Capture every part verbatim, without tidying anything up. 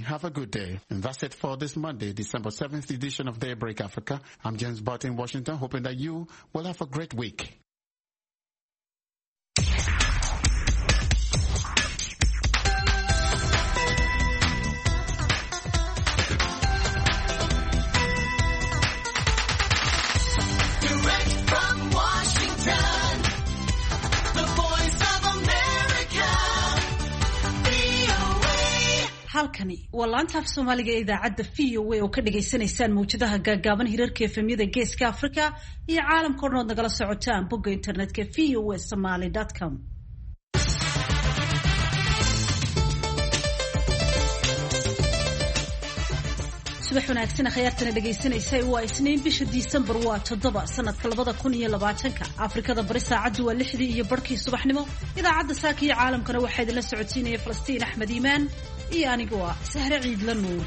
have a good day. And that's it for this Monday, December seventh edition of Daybreak Africa. I'm James Barton in Washington, hoping that you will have a great week. halkani waa laanta af Soomaaliga ee idaacadda V O A oo ka dhageysanaysaan mawjadaha gaagaaban hirarka efemyada Geeska Afrika iyo caalamka oo dhan nagala socotaan bogga internetka v o a somali dot com. subax wanaagsan khayartana dhageysanaysay waa isniin bisha December waa toddoba sanadka labada kun iyo labaatanka Afrikada bari saacadu waa lixdii iyo barkii subaxnimo idaacadda saaka iyo caalamkana waxay idin la socodsiinaya Falastiin Axmed Iimaan iyo anigu waa Sahra Ciidla Nuur.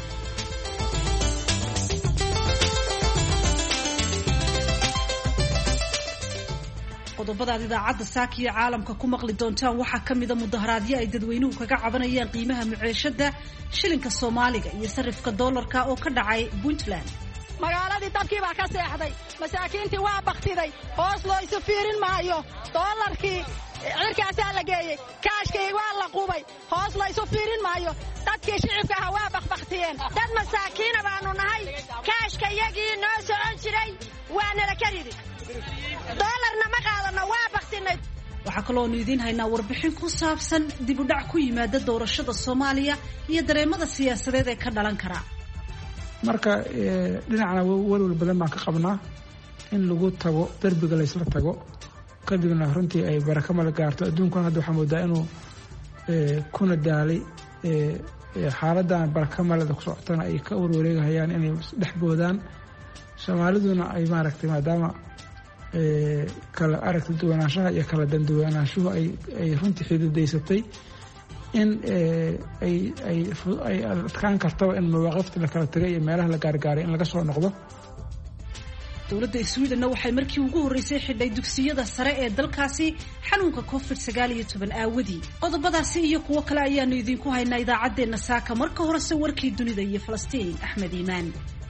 qodobada idaacadda saaka iyo caalamka ku maqli doontaan waxaa kamid ah mudaharaadyo ay dadweynuhu kaga cabanayaan qiimaha maciishada shilinka Soomaaliga iyo sarifka dollarka oo ka dhacay Puntland. magaaladii dabkii baa ka seexday masaakiintii waa baqtiday hoos loo isu fiirin maayo dollarkii cirkaasaa la geeyey kaashkii waa la qubay hoos loo isu fiirin maayo dadkii shicibka ah waa baqbaqtiyeen dad masaakiina baanu nahay kaashka iyagii noo socon jiray waa nala karidi dollarna ma qaadano waa baqtinay. waxaa kaloo nu idiin haynaa warbixin ku saabsan dib u dhac ku yimaada doorashada Soomaaliya iyo dareemada siyaasadeed ee ka dhalan kara. marka dhinacna walwal badan baan ka qabnaa in lagu tago darbiga la isla tago kadibna runtii ay baraka mal gaarto adduunkan hadda waxaa moodaa inuu kuna daalay xaaladan baraka malada ku socotana ay ka warwareegayaan inay dhex boodaan Soomaaliduna ay maaragtay maadaama kala aragti duwanaanshaha iyo kala danduwanaanshuhu ay ay runtii xididaysatay in ay ay ay adkaan karto in mawaaqifta la kala tagay iyo meelaha la gaargaaray in laga soo noqdo. dowladda Sweden waxay markii ugu horeysay xidhay dugsiyada sare ee dalkaasi xanuunka covid sagaal iyo toban aawadii. qodobadaasi iyo kuwo kale ayaanu idinku haynaa idaacadeena saaka marka horese warkii dunida iyo Falastiin Axmed Iimaan.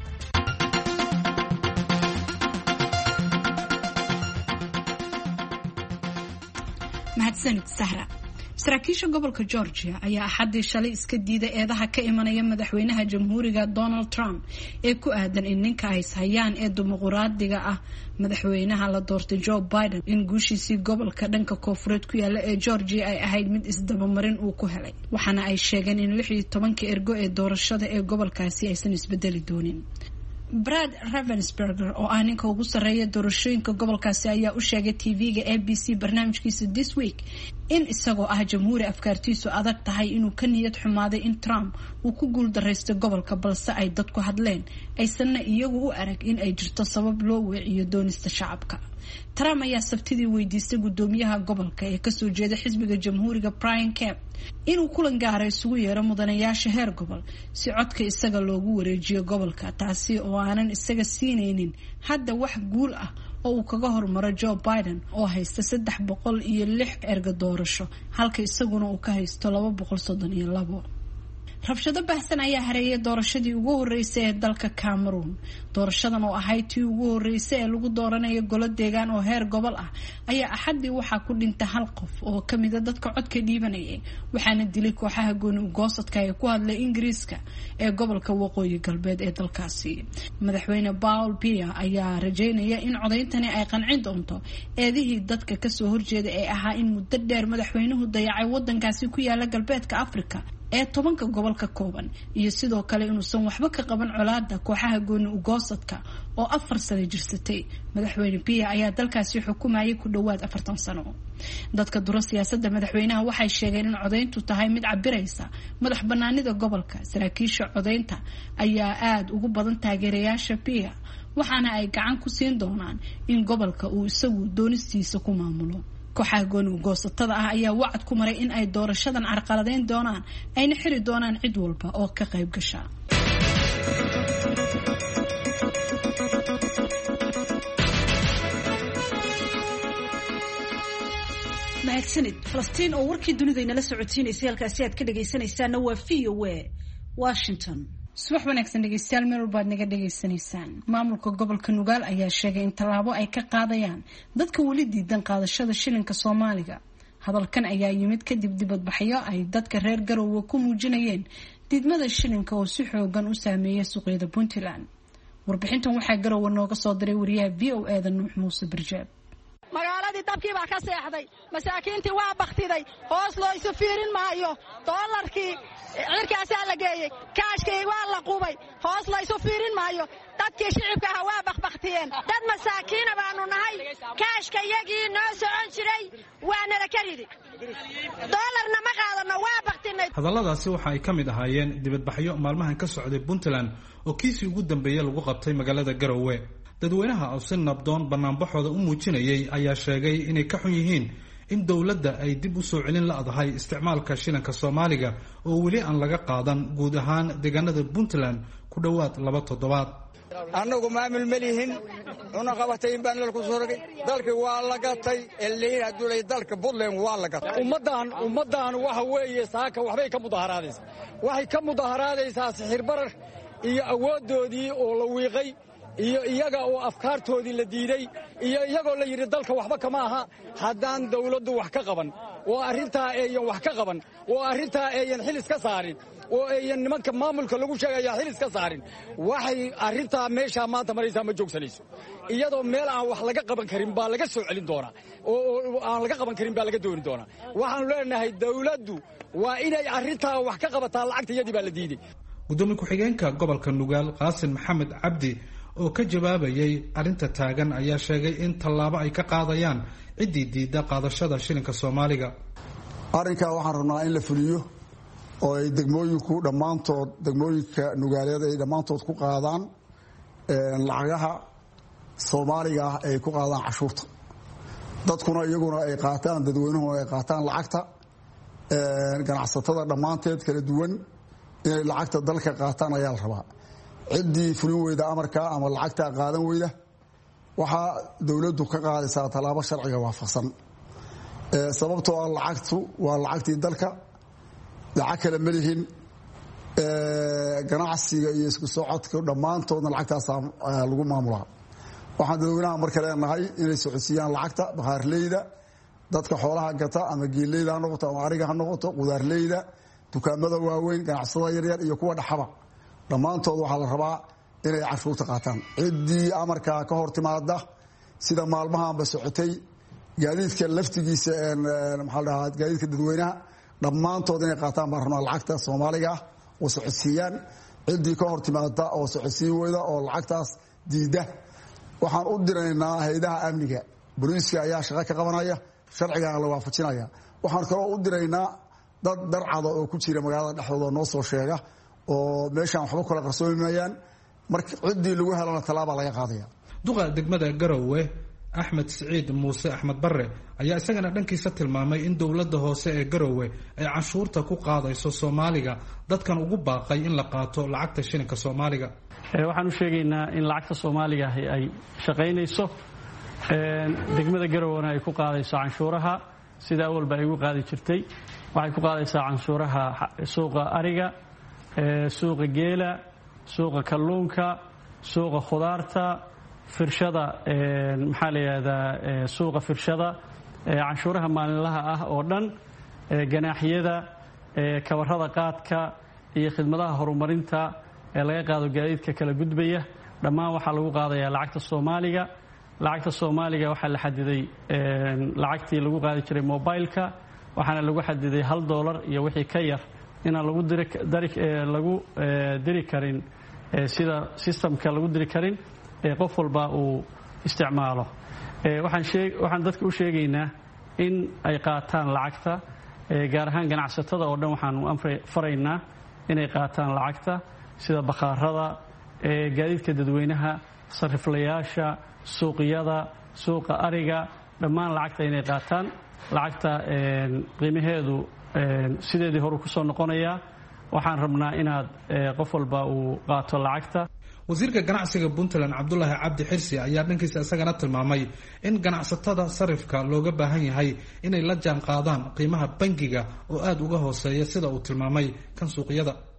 mahadsanid Sahra. saraakiisha gobolka Georgia ayaa axadii shalay iska diiday eedaha ka imanaya madaxweynaha jamhuuriga Donald Trump ee ku aadan in ninka ay hayaan ee dimuqraadiga ah madaxweynaha la doortay Joe Biden in guushiisii gobolka dhanka koonfureed ku yaala ee Georgia ay ahayd mid isdabamarin uu ku helay waxaana ay sheegeen in lix iyo tobanka ergo ee doorashada ee gobolkaasi aysan isbedeli doonin. Brad Ravensberger oo ah ninka ugu sarreeya doorashooyinka gobolkaasi ayaa u sheegay T V-ga A B C barnaamijkiisa This Week in isagoo ah jamhuuri afkaartiisu adag tahay inuu ka niyad xumaaday in Trump uu ku guul dareystay gobolka balse ay dadku hadleen aysanna iyagu u arag in ay jirto sabab loo weeciyo doonista shacabka. Trump ayaa sabtidii weydiistay gudoomiyaha gobolka ee kasoo jeeda xisbiga jamhuuriga Brian Kemp inuu kulan gaar ah isugu yeero mudanayaasha heer gobol si codka isaga loogu wareejiyo gobolka taasi oo aanan isaga siinaynin hadda wax guul ah oo uu kaga hormaro Joe Biden oo haysta saddex boqol iyo lix erga doorasho halka isaguna uu ka haysto laba boqol soddon iyo labo. rabshado baahsan ayaa hareeyay doorashadii ugu horeysay ee dalka Cameroon. doorashadan oo ahayd tii ugu horeysay ee lagu dooranayo golo deegaan oo heer gobol ah ayaa axadii waxaa ku dhintay hal qof oo kamid ah dadka codka dhiibanayay waxaana dilay kooxaha gooni u goosadka ee ku hadlay Ingiriiska ee gobolka waqooyi galbeed ee dalkaasi. madaxweyne Paul Biya ayaa rajeynaya in codeyntani ay qancin doonto eedihii dadka kasoo horjeeda ee ahaa in muddo dheer madaxweynuhu dayacay wadankaasi ku yaala galbeedka Afrika ee tobanka gobolka kooban iyo sidoo kale inuusan waxba ka qaban colaada kooxaha gooni u goosadka oo afar sano jirsatay. madaxweyne Biya ayaa dalkaasi xukumayay ku dhawaad afartan sano. dadka dura siyaasadda madaxweynaha waxay sheegeen in codeyntu tahay mid cabiraysa madax banaanida gobolka. saraakiisha codeynta ayaa aad ugu badan taageerayaasha Biya waxaana ay gacan ku siin doonaan in gobolka uu isagu doonistiisa ku maamulo. kooxaha gooni u goosatada ah ayaa wacad ku maray in ay doorashadan carqaladeyn doonaan ayna xiri doonaan cid walba oo ka qayb gasha. mahadsanid Falastiin oo warkii dunida inala socodsiinaysay halkaasi aad ka dhageysanaysaana waa V O A Washington. subax wanaagsan dhegeystayaal meel walbaad naga dhegeysanaysaan. maamulka gobolka Nugaal ayaa sheegay in tallaabo ay ka qaadayaan dadka weli diidan qaadashada shilinka Soomaaliga. hadalkan ayaa yimid kadib dibadbaxyo ay dadka reer Garowe ku muujinayeen diidmada shilinka oo si xoogan u saameeyay suuqyada Puntland. warbixintan waxaa Garowe nooga soo diray wariyaha V O A da Nuux Muuse Barjaab. magaaladii dabkii baa ka seexday, masaakiintii waa baktiday, hoos loo isu fiirin maayo, doolarkii cirkaasaa la geeyey, kaashkii waa la qubay, hoos loo isu fiirin maayo, dadkii shicibka ahaa waa bakbaktiyeen. dad masaakiina baanu nahay, kaashka iyagii noo socon jiray waa nala ka ridi, doolarna ma qaadano, waa baktinay. hadalladaasi waxa ay ka mid ahaayeen dibadbaxyo maalmahan ka socday Puntland oo kiisii ugu dambeeyay lagu qabtay magaalada Garowe. dadweynaha oo si nabdoon banaanbaxooda u muujinayay ayaa sheegay inay ka xun yihiin in dowladda ay dib u soo celin la'dahay isticmaalka shilinka Soomaaliga oo weli aan laga qaadan guud ahaan deegaanada Puntland ku dhawaad laba toddobaad. annagu maamul malihin una qabatay in baan ku soo rogay dalka waa la gatay ilaa hadulay dalka Puntland waa la gatay. ummadan ummadan waxa weeye saaka waxbay ka mudaharaadaysaa waxay ka mudaharaadaysaa sixir barar iyo awoodoodii oo la wiiqay iyo iyaga oo afkaartoodii la diiday iyo iyagoo la yiri dalka waxba kama aha haddaan dawladdu wax ka qaban oo arinta ay wax ka qaban oo arinta ay xil iska saarin oo ay nimanka maamulka lagu sheegaya xil iska saarin waxay arinta meesha maanta maraysaa ma joogsanayso iyadoo meel aan wax laga qaban karin baa laga soo celin doonaa oo aan laga qaban karin baa laga dooni doonaa. waxaan leenahay dawladdu waa inay arinta wax ka qabataa lacagtayadii baa la diiday. gudoomiye ku-xigeenka gobolka Nugaal Qaasim Maxamed Cabdi oo ka jawaabayay arinta taagan ayaa sheegay in tallaabo ay ka qaadayaan cidii diida qaadashada shilinka Soomaaliga. arinka waxaan rabnaa in la fuliyo oo ay degmooyinku dhamaantood degmooyinka Nugaaleed ay dhamaantood ku qaadaan lacagaha Soomaaliga ay ku qaadaan cashuurta, dadkuna iyaguna ay qaataan dadweynuhu ay qaataan lacagta, ganacsatada dhamaanteed kala duwan inay lacagta dalka qaataan ayaa la rabaa. ciddii fulin weyda amarka ama lacagta qaadan weyda waxaa dawladdu ka qaadaysaa tallaabo sharciga waafaqsan. sababtoo ah lacagtu waa lacagtii dalka, lacag kale ma lihin. ganacsiga iyo isku socodka dhammaantoodna lacagtaasaa lagu maamulaa. waxaan dadweynaha marka leenahay inay socodsiiyaan lacagta bakhaarleyda, dadka xoolaha gata ama geeleyda ha noqoto ama ariga ha noqoto, qudaarleyda, dukaamada waaweyn, ganacsada yaryar iyo kuwa dhaxaba dhammaantood waxaa la rabaa inay cashuurta qaataan. ciddii amarkaa ka hor timaada sida maalmahaanba socotay gaadiidka laftigiisa maxaa la dhahaa gaadiidka dadweynaha dhammaantood inay qaataan baan rabnaa lacagta Soomaaliga ah oo socodsiiyaan. ciddii ka hor timaada oo socodsiin weyda oo lacagtaas diida waxaan u diraynaa hay'adaha amniga, booliiska ayaa shaqo ka qabanaya, sharcigaana la waafajinaya. waxaan kaloo u diraynaa dad darcada oo ku jira magaalada dhexdooda noo soo sheega oo meeshaan waxba kala qarsoomayaan, marka ciddii lagu helana talaaba laga qaadaya. duqa degmada Garowe Axmed Saciid Muuse Axmed Barre ayaa isagana dhankiisa tilmaamay in dawladda hoose ee Garowe ay cashuurta ku qaadayso Soomaaliga, dadkan ugu baaqay in la qaato lacagta shilinka Soomaaliga. waxaan u sheegaynaa in lacagta Soomaaliga ay shaqaynayso, degmada Garowena ay ku qaadayso canshuuraha sida awalba ay ugu qaadi jirtay. waxay ku qaadaysaa canshuuraha suuqa ariga, suuqa geela, suuqa kalluunka, suuqa khudaarta, firshada maxaa la yiraahdaa suuqa firshada, canshuuraha maalinlaha ah oo dhan, ganaaxyada, kabarada qaadka iyo khidmadaha horumarinta ee laga qaado gaadiidka kala gudbaya dhammaan waxaa lagu qaadayaa lacagta Soomaaliga. lacagta Soomaaliga waxaa la xadiday lacagtii lagu qaadi jiray mobileka, waxaana lagu xadiday hal doolar iyo wixii ka yar inaan lagu diri lagu diri karin sida systemka lagu diri karin qof walba uu isticmaalo. waxaan sheeg waxaan dadka u sheegaynaa in ay qaataan lacagta, gaar ahaan ganacsatada oo dhan waxaan faraynaa inay qaataan lacagta sida bakhaarada, gaadiidka dadweynaha, sariflayaasha, suuqyada, suuqa ariga, dhammaan lacagta inay qaataan. lacagta qiimaheedu sideedii hore ku soo noqonaya. waxaan rabnaa inaad qof walba uu qaato lacagta. wasiirka ganacsiga Puntland Cabdullaahi Cabdi Xirsi ayaa dhankiisa isagana tilmaamay in ganacsatada sarifka looga baahan yahay inay la jaan qaadaan qiimaha bangiga oo aad uga hooseeya sida uu tilmaamay kan suuqyada.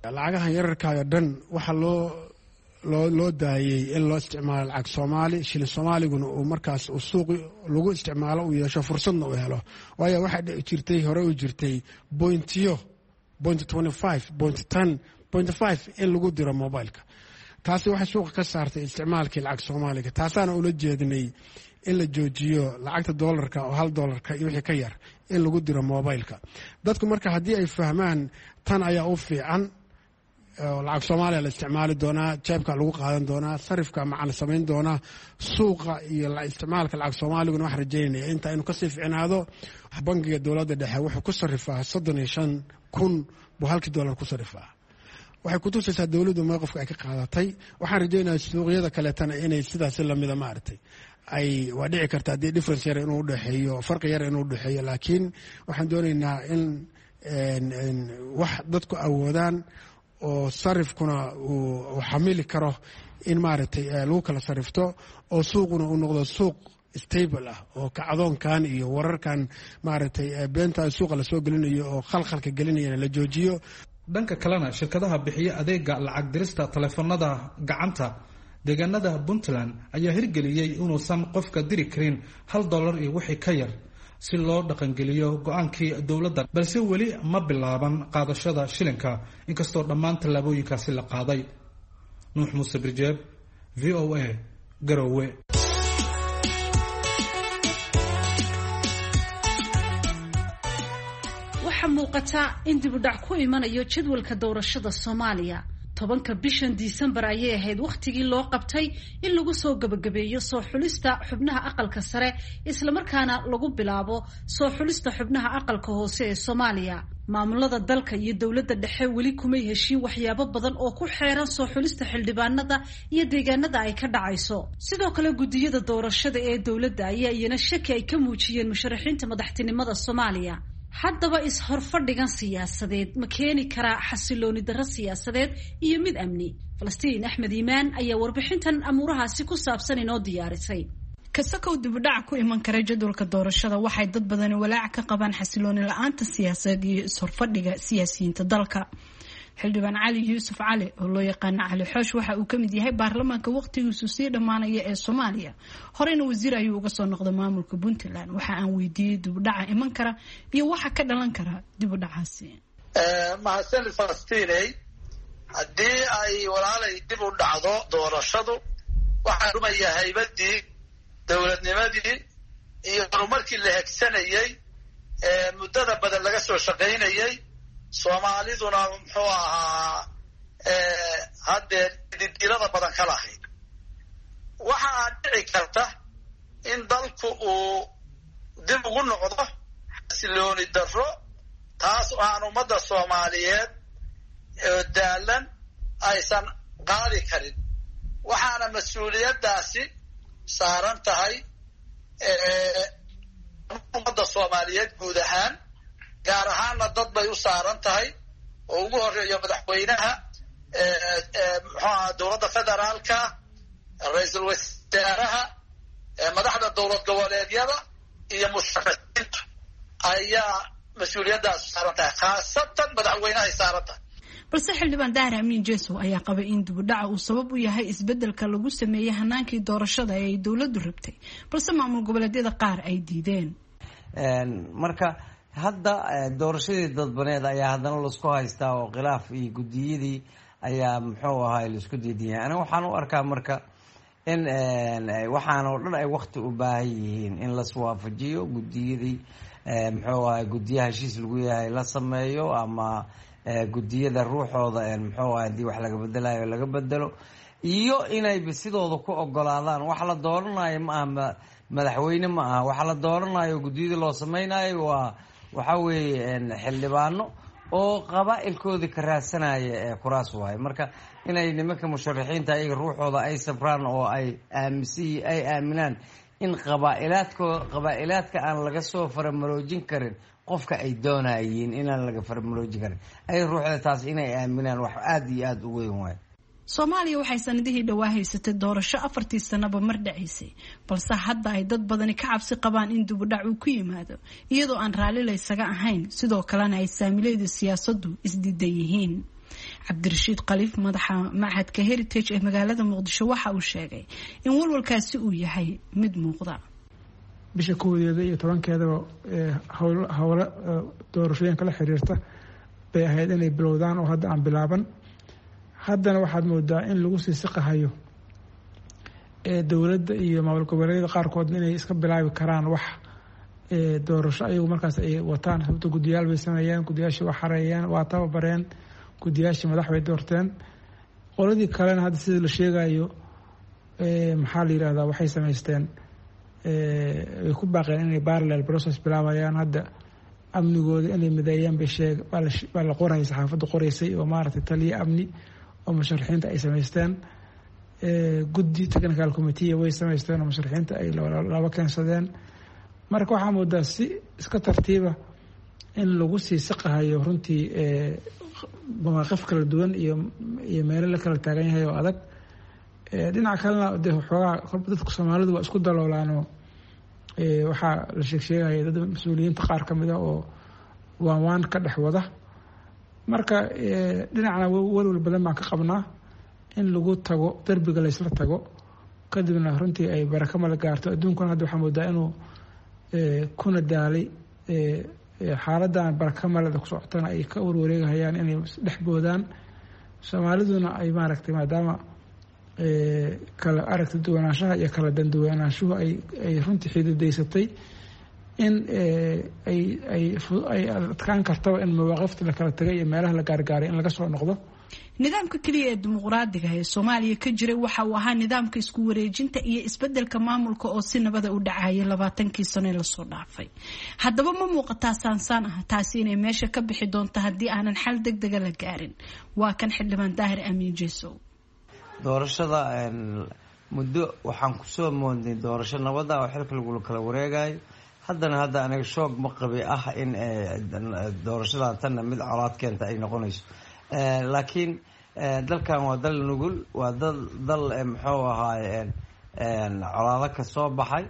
lacagahan yararkaayo dhan waxa loo loo loo daayay in loo isticmaalo lacag Soomaali shilin Soomaaliguna uu markaas uu suuq lagu isticmaalo uu yeesho fursadna uu helo waayo waxa jirtay hore u jirtay pointiyo point twenty-five point ten point five in lagu diro mobilka taasi waxa suuqa ka saartay isticmaalkii lacag Soomaaliga taasaana ula jeedinay in la joojiyo lacagta dollarka oo hal dollarka iyo wixii ka yar in lagu diro mobilka dadku marka hadii ay fahmaan tan ayaa u fiican lacag Soomaaliya la isticmaali doonaa jeebka lagu qaadan doonaa sarifka macna sameyn doonaa suuqa iyo la isticmaalka lacag Soomaaliga wax rajeynaya inta inuu ka sii fiicnaado bangiga dawladda dhexe wuxuu ku sarifaa soddon iyo shan kun buu halkii dollar ku sarifaa waxay ku tusaysaa dawladdu mowqifka ay ka qaadatay waxaan rajeynayaa suuqyada kale tan inay sidaas la mid ah maartay ay waa dhici karta hadii difference yar inuu u dhaxeeyo farqi yar inuu u dhaxeeyo laakiin waxaan doonaynaa in wax dadku awoodaan oo sarifkuna uu xamili karo in maartay lagu kala sarifto oo suuquna uu noqdo suuq stable ah oo kacdoonkan iyo wararkan maartay beenta suuqa la soo gelinayo oo khalkhalka gelinayna la joojiyo dhanka kalena shirkadaha bixiya adeega lacag dirista taleefanada gacanta deegaanada Puntland ayaa hirgeliyay inuusan qofka diri karin hal dollar iyo wixii ka yar si loo dhaqangeliyo go'aankii dawladda balse weli ma bilaaban qaadashada shilinka inkastoo dhammaan tallaabooyinkaasi la qaaday nuux muuse birjeeb V O A Garowe waxa muuqata in dib u dhac ku imanayo jadwalka doorashada Soomaaliya tobanka bishan December ayay ahayd waqtigii loo qabtay in lagu soo gabagabeeyo soo xulista xubnaha aqalka sare isla markaana lagu bilaabo soo xulista xubnaha aqalka hoose ee Soomaaliya maamulada dalka iyo dawladda dhexe weli kuma heshiin waxyaabo badan oo ku xeeran soo xulista xildhibaanada iyo deegaanada ay ka dhacayso sidoo kale gudiyada doorashada ee dawladda ayaa iyana shaki ay ka muujiyeen musharaxiinta madaxtinimada Soomaaliya haddaba is horfadhigan siyaasadeed ma keeni karaa xasilooni darro siyaasadeed iyo mid amni Falastiin Axmed Iimaan ayaa warbixintan amuurahaasi ku saabsan inoo diyaarisay kasakow dib u dhac ku iman kara jadwalka doorashada waxay dad badan walaac ka qabaan xasilooni la'aanta siyaasadeed iyo is horfadhiga siyaasiyiinta dalka xildhibaan Cali Yuusuf Cali oo loo yaqaan Cali Xoosh waxa uu kamid yahay baarlamaanka waqtigiisu sii dhamaanaya ee Soomaaliya horeyna wasiir ayuu uga soo noqday maamulka Puntland waxa aan weydiiyay dib u dhaca iman kara iyo waxa ka dhalan kara dib u dhacaasi ee mahadsan Falastiin hadii ay walaalay dib u dhacdo doorashadu waxa rumayaa haybadii dawladnimadii iyo horumarkii la hegsanayay ee muddada badan laga soo shaqeynayay Soomaaliduna muxuu ahaa ee hadda didilada badan ka lahayd waxa dhici karta in dalku uu dib ugu noqdo xasilooni darro taas oo aan ummadda Soomaaliyeed ee daalan aysan qaadi karin waxaana mas'uuliyadaasi saaran tahay ee ummadda Soomaaliyeed guud ahaan gaar ahaanna dad bay u saaran tahay oo ugu horeeyo madaxweynaha dowladda federaalka ra'iisul wasaaraha madaxda dowlad goboleedyada iyo musharaxiinta ayaa mas'uuliyadaas saaran tahay khaasatan madaxweynaha ay saaran tahay balse xildhibaan Daahir Amiin Jeeso ayaa qabay in dib u dhaca uu sabab u yahay isbedelka lagu sameeyay hanaankii doorashada ee dawladdu rabtay balse maamul goboleedyada qaar ay diideen marka hadda doorashadii dadbaneed ayaa haddana laisku haystaa oo khilaaf iyo gudiyadii ayaa muxuu ahaa laisku diidiyay aniga waxaan u arkaa marka in waxaan oo dhan ay waqti u baahan yihiin in la iswaafajiyo gudiyadii muxuu ahaa gudiyaha heshiis lagu yahay la sameeyo ama gudiyada ruuxooda muxuu ahaa hadii wax laga bedelayo laga bedelo iyo inay sidooda ku ogolaadaan wax la dooranayo ma aha madaxweyne ma aha wax la dooranayo gudiyada loo sameynayo waa waxa weeye xildhibaano oo qabaa'ilkoodii ka raadsanaya ee kuraas waay marka inay nimanka musharaxiinta ayaga ruuxooda ay sabraan oo ay aaminsi ay aaminaan in qabaa'ilaadko qabaa'ilaadka aan laga soo faramaroojin karin qofka ay doonayeen inaan laga faramaroojin karin ay ruuxda taas inay aaminaan wax aad iyo aad u weyn waay Soomaaliya waxay sanadihii dhawaa haysatay doorasho afartii sanaba mar dhacaysay balse hadda ay dad badani ka cabsi qabaan in dib u dhac uu ku yimaado iyadoo aan raali la isaga ahayn sidoo kalena ay saamileedu siyaasaddu isdiidan yihiin cabdirashiid khaliif madaxa machadka heritage ee magaalada muqdisho waxa uu sheegay in walwalkaasi uu yahay mid muuqda. bisha koodeeda iyo tobankeedaba howlo doorashooyinka la xiriirta bay ahayd inay bilowdaan oo hadda aan bilaaban. haddana waxaad moodaa in lagu sii siqahayo dowladda iyo maamul goboleedyada qaarkood inay iska bilaabi karaan wax doorasho ayagu markaas ay wataan. sababta guddiyaal bay sameeyeen, guddiyaashii waa xareeyeen, waa tababareen, guddiyaashii madax bay doorteen. qoladii kalena hadda sida la sheegayo maxaa la yidhahdaa waxay samaysteen ay ku baaqeen inay parallel process bilaabayaan. hadda amnigooda inay mideeyaan bay sheeg baa la qorayay, saxaafadda qoraysay oo maaragtay taliya amni oo musharaxiinta ay samaysteen. guddi technical committee way samaysteen oo musharaxiinta ay laba keensadeen. marka waxaa moodaa si iska tartiiba in lagu sii siqahayo runtii mawaaqif kala duwan iyo iyo meelo la kala taagan yahay oo adag. dhinaca kalena dee xoogaa kolba dadka Soomaalidu waa isku daloolaanoo waxaa la sheeg sheegaya dad mas-uuliyiinta qaar ka mid ah oo waan waan ka dhex wada. marka dhinacna walwal badan baan ka qabnaa in lagu tago darbiga laysla tago kadibna runtii ay barako mala gaarto. adduunkuna hadda waxaa moodaa inuu kuna daalay xaaladan barako malada ku socotana ay ka warwareegahayaan inay dhex boodaan. Soomaaliduna ay maaragtay maadaama kala aragti duwanaanshaha iyo kala danduwanaanshuhu ay ay runtii xididaysatay in ay ay ay adkaan kartaba in mawaaqifta la kala tagay iyo meelaha la gaargaaray in laga soo noqdo. nidaamka kaliya ee dimuqraadiga ee Soomaaliya ka jiray waxa uu ahaa nidaamka isku wareejinta iyo isbedelka maamulka oo si nabad ah u dhacayay labaatankii sano ee la soo dhaafay. haddaba ma muuqataa saansaan ah taasi inay meesha ka bixi doonto haddii aanan xal degdeg ah la gaarin. waa kan xildhibaan Daahir Amiin Jeesow. doorashada muddo waxaan ku soo moodnay doorasho nabad ah oo xilka lagu kala wareegayo. haddana hadda aniga shoog ma qabi ah in doorashada tan mid colaad keenta ay noqonayso. laakiin dalkan waa dal nugul, waa dal dal muxuu ahaay colaado ka soo baxay.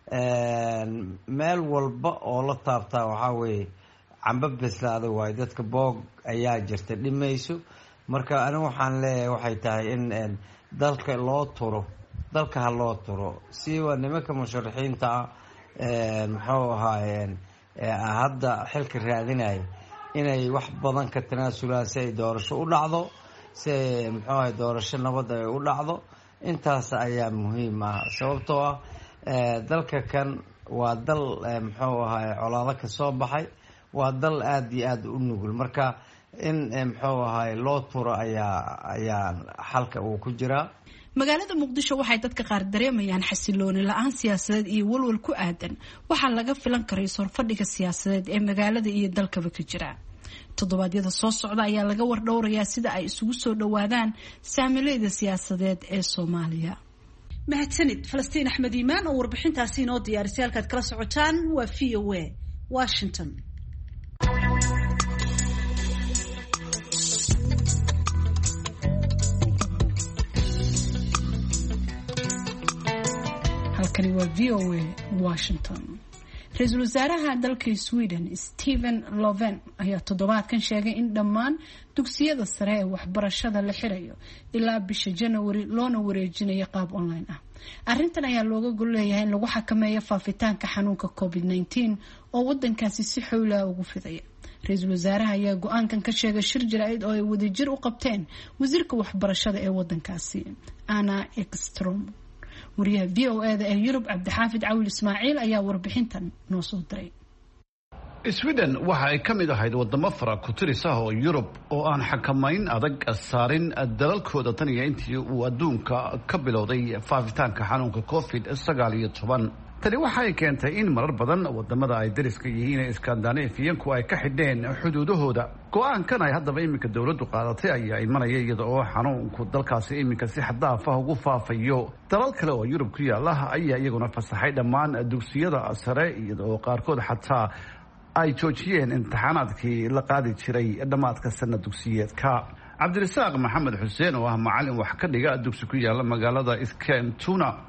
meel walba oo la taabtaa waxaa weeye camba bislaada waayo, dadka boog ayaa jirta dhimayso. marka anigu waxaan leeyahay waxay tahay in dalka loo turo, dalka ha loo turo siiwa nimanka musharaxiinta ah muxuu ahaay hadda xilka raadinaya inay wax badan ka tanaasulaan si ay doorasho u dhacdo, si ay muxuu ahay doorasho nabad ay u dhacdo. intaas ayaa muhiim ah sababtoo ah dalka kan waa dal muxuu ahay colaado ka soo baxay, waa dal aada iyo aada u nugul. marka in muxuu ahay loo turo ayaa ayaa xalka uu ku jiraa. magaalada muqdisho waxay dadka qaar dareemayaan xasilooni la-aan siyaasadeed iyo walwal ku aadan waxaa laga filan karay sorfadhiga siyaasadeed ee magaalada iyo dalkaba ka jira. toddobaadyada soo socda ayaa laga wardhowrayaa sida ay isugu soo dhawaadaan saamileyda siyaasadeed ee Soomaaliya. mahadsanid Falastiin Axmed Iimaan oo warbixintaasi inoo diyaarisay. halkaad kala socotaan waa V O A Washington. halkani waa V O A Washington. ra-iisul wasaaraha dalka Sweden Stephen Löfven ayaa toddobaadkan sheegay in dhammaan dugsiyada sare ee waxbarashada la xirayo ilaa bisha January loona wareejinayo qaab online ah. arrintan ayaa looga gol leeyahay in lagu xakameeyo faafitaanka xanuunka covid nineteen oo wadankaasi si xoog ah ugu fidaya. ra-iisul wasaaraha ayaa go-aankan ka sheegay shir jaraa'id oo ay wadajir u qabteen wasiirka waxbarashada ee wadankaasi Anna Ekström. wariyaha V O A da ee Yurub Cabdixaafid Cawil Ismaaciil ayaa warbixintan noo soo diray. Sweden waxa ay ka mid ahayd wadamo fara ku tiris ah oo Yurub oo aan xakamayn adag saarin dalalkooda tan iyo intii uu adduunka ka bilowday faafitaanka xanuunka covid sagaal iyo toban. tani waxay keentay in marar badan wadamada ay dariska yihiin ee Scandinavian-ku ay ka xidheen xuduudahooda. go-aankan ay haddaba iminka dawladdu qaadatay ayaa imanaya iyada oo xanuunku dalkaasi iminka si xad dhaaf ah ugu faafayo. dalal kale oo Yurub ku yaala ayaa iyaguna fasaxay dhammaan dugsiyada sare iyada oo qaarkood xataa ay joojiyeen imtixaanaadkii la qaadi jiray dhammaadka sanad dugsiyeedka. cabdirasaaq maxamed xuseen oo ah macalin wax ka dhiga dugsi ku yaala magaalada Skentuna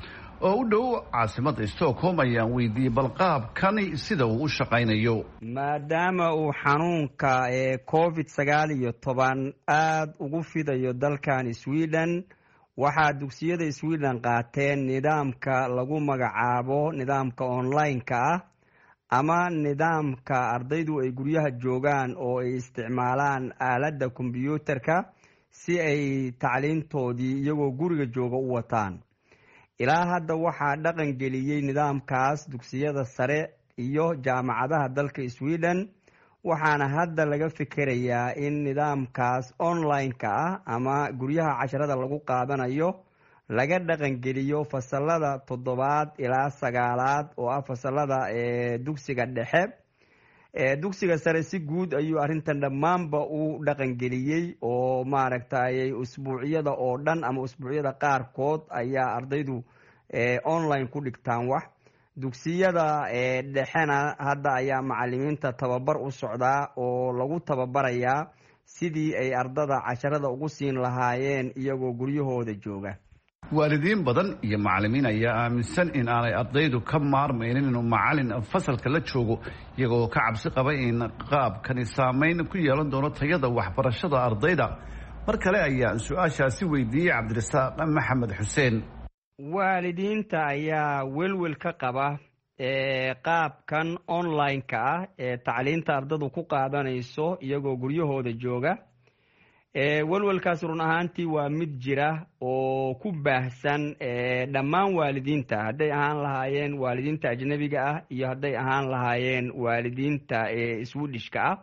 oo u dhow caasimada Stockholm ayaan weydiiyey balqaabkani sida uu u shaqaynayo. maadaama uu xanuunka ee covid sagaal iyo toban aad ugu fidayo dalkan Sweden waxaa dugsiyada Sweden qaateen nidaamka lagu magacaabo nidaamka online-ka ah ama nidaamka ardaydu ay guryaha joogaan oo ay isticmaalaan aaladda kombiyuutarka si ay tacliintoodii iyagoo guriga jooga u wataan. ilaa hadda waxaa dhaqan geliyey nidaamkaas dugsiyada sare iyo jaamacadaha dalka Sweden waxaana hadda laga fikirayaa in nidaamkaas online-ka ah ama guryaha casharada lagu qaadanayo laga dhaqan geliyo fasalada toddobaad ilaa sagaalaad oo ah fasalada ee dugsiga dhexe. ee dugsiga sare si guud ayuu arrintan dhammaanba u dhaqan geliyey oo maaragtay usbuuciyada oo dhan ama usbuuciyada qaarkood ayaa ardaydu ee online ku dhigtaan wax. dugsiyada ee dhexena hadda ayaa macallimiinta tababar u socdaa oo lagu tababarayaa sidii ay ardada casharada ugu siin lahaayeen iyagoo guryahooda jooga. waalidiin badan iyo macallimiin ayaa aaminsan in aanay ardaydu ka maarmaynin inuu macallin fasalka la joogo iyagoo ka cabsi qaba in qaabkani saameyn ku yeelan doono tayada waxbarashada ardayda. mar kale ayaan su-aashaasi weydiiyey Cabdirasaaq Maxamed Xuseen. waalidiinta ayaa welwel ka qaba ee qaabkan online-ka ah ee tacliinta ardadu ku qaadanayso iyagoo guryahooda jooga. ee welwelkaas run ahaantii waa mid jira oo ku baahsan ee dhammaan waalidiinta hadday ahaan lahaayeen waalidiinta ajnabiga ah iyo hadday ahaan lahaayeen waalidiinta ee Swedishka ah.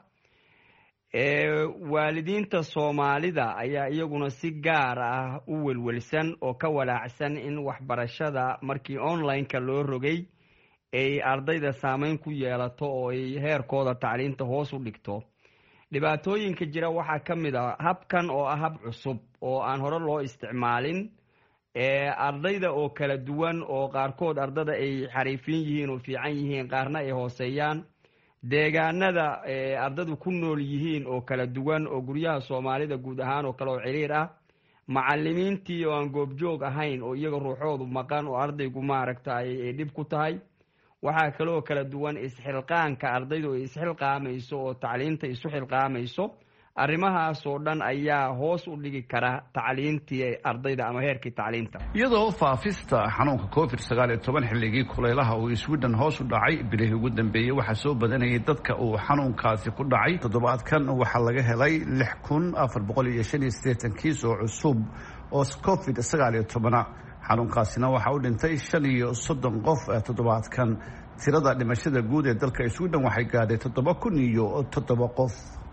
ee waalidiinta Soomaalida ayaa iyaguna si gaar ah u welwelsan oo ka walaacsan in waxbarashada markii online-ka loo rogay ay ardayda saameyn ku yeelato oo ay heerkooda tacliinta hoos u dhigto. dhibaatooyinka jira waxaa ka mid ah habkan oo ah hab cusub oo aan hore loo isticmaalin. ee ardayda oo kala duwan oo qaarkood ardada ay xariifin yihiin oo fiican yihiin qaarna ay hooseeyaan. deegaanada ee ardadu ku nool yihiin oo kala duwan oo guryaha Soomaalida guud ahaan oo kale oo ciriir ah. macallimiintii oo aan goobjoog ahayn oo iyaga ruuxoodu maqan oo ardaygu maaragtay ay dhib ku tahay. waxaa kaloo kala duwan isxilqaanka ardaydu ay isxilqaamayso oo tacliinta isu xilqaamayso. arrimahaas oo dhan ayaa hoos u dhigi kara tacliintii ardayda ama heerkii tacliinta. iyadoo faafista xanuunka covid sagaal iyo toban xilligii kulaylaha uu Sweden hoos u dhacay bilihii ugu dambeeyey waxaa soo badanayay dadka uu xanuunkaasi ku dhacay. toddobaadkan waxaa laga helay lix kun afar boqol iyo shan iyo siddeetan kiis oo cusub oo covid sagaal iyo toban. xanuunkaasina waxaa u dhintay shan iyo soddon qof toddobaadkan. tirada dhimashada guud ee dalka Sweden waxay gaadhay toddoba kun iyo toddoba qof.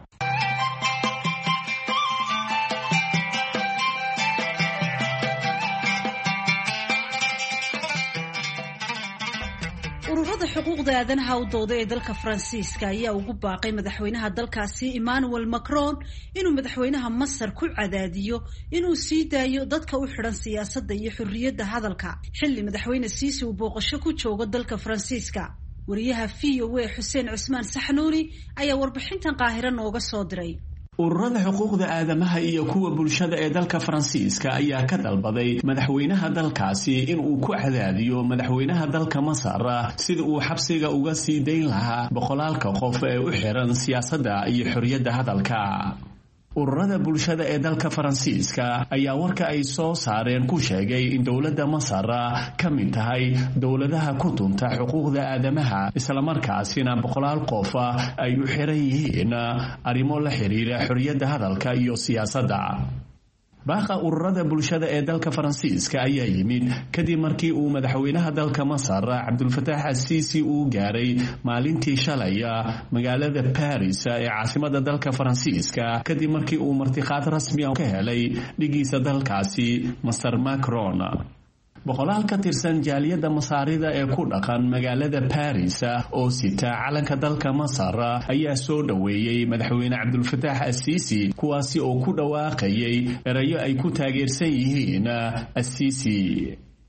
ururada xuquuqda aadanaha u dooda ee dalka Faransiiska ayaa ugu baaqay madaxweynaha dalkaasi Emmanuel Macron inuu madaxweynaha Masar ku cadaadiyo inuu sii daayo dadka u xidhan siyaasadda iyo xurriyadda hadalka xilli madaxweyne Siisi uu booqasho ku joogo dalka Faransiiska. wariyaha V O A Xuseen Cusmaan Saxnuuni ayaa warbixintan Qaahiro nooga soo diray. ururada xuquuqda aadamaha iyo kuwa bulshada ee dalka Faransiiska ayaa ka dalbaday madaxweynaha dalkaasi in uu ku cadaadiyo madaxweynaha dalka Masar sida uu xabsiga uga sii dayn lahaa boqolaalka qof ee u xiran siyaasadda iyo xorriyadda hadalka. ururada bulshada ee dalka Faransiiska ayaa warka ay soo saareen ku sheegay in dowladda Masar ka mid tahay dowladaha ku tunta xuquuqda aadamaha isla markaasina boqolaal qof ay u xiran yihiin arrimo la xiriira xorriyadda hadalka iyo siyaasadda. baaqa ururada bulshada ee dalka Faransiiska ayaa yimid kadib markii uu madaxweynaha dalka Masar Cabdulfataax Al-Siisi uu gaaray maalintii shalay magaalada Paris ee caasimadda dalka Faransiiska kadib markii uu martiqaad rasmi ah ka helay dhigiisa dalkaasi Master Macron. boqolaal ka tirsan jaaliyadda Masaarida ee ku dhaqan magaalada Paris oo sita calanka dalka Masar ayaa soo dhaweeyay madaxweyne Cabdulfataax Al-Siisi kuwaasi oo ku dhawaaqayay erayo ay ku taageersan yihiin Al-Siisi.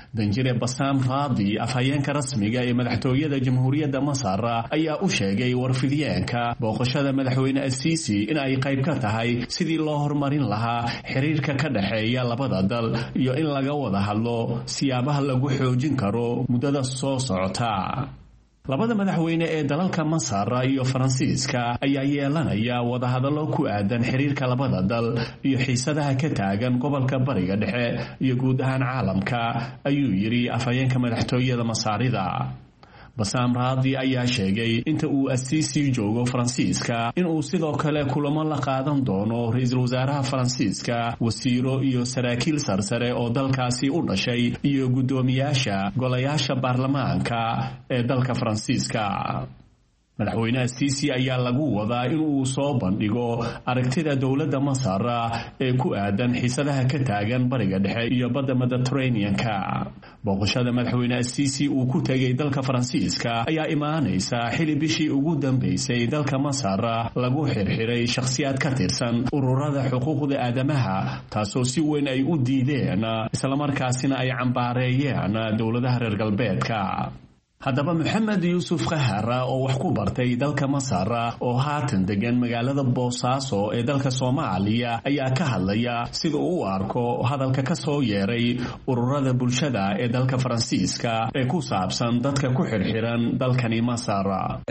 danjire basaam raadi afhayeenka rasmiga ee madaxtooyada jamhuuriyadda masar ayaa u sheegay warfidyaanka booqashada madaxweyne Al-Sisi in ay qayb ka tahay sidii loo horumarin lahaa xiriirka ka dhaxeeya labada dal iyo in laga wada hadlo siyaabaha lagu xoojin karo muddada soo socota. labada madaxweyne ee dalalka Masar iyo Faransiiska ayaa yeelanaya wadahadallo ku aadan xiriirka labada dal iyo xiisadaha ka taagan gobolka Bariga Dhexe iyo guud ahaan caalamka, ayuu yiri afhayeenka madaxtooyada Masaarida. Basaam Raadi ayaa sheegay inta uu Al-Sisi joogo Faransiiska in uu sidoo kale kulamo la qaadan doono ra'iisul wasaaraha Faransiiska, wasiiro iyo saraakiil sarsare oo dalkaasi u dhashay iyo guddoomiyaasha golayaasha baarlamaanka ee dalka Faransiiska. madaxweyne Al-Sisi ayaa lagu wadaa in uu soo bandhigo aragtida dowladda Masar ee ku aadan xiisadaha ka taagan Bariga Dhexe iyo badda Mediterranean-ka. booqashada madaxweyne Al-Sisi uu ku tagay dalka Faransiiska ayaa imaanaysa xili bishii ugu dambeysay dalka Masar lagu xirxiray shakhsiyaad ka tirsan ururada xuquuqda aadamaha, taasoo si weyn ay u diideen isla markaasina ay cambaareeyeen dowladaha reer galbeedka. haddaba Maxamed Yuusuf Khahara oo wax ku bartay dalka Masar oo haatan degan magaalada Boosaaso ee dalka Soomaaliya ayaa ka hadlaya sida uu u arko hadalka ka soo yeeray ururada bulshada ee dalka Faransiiska ee ku saabsan dadka ku xirxiran dalkani Masar.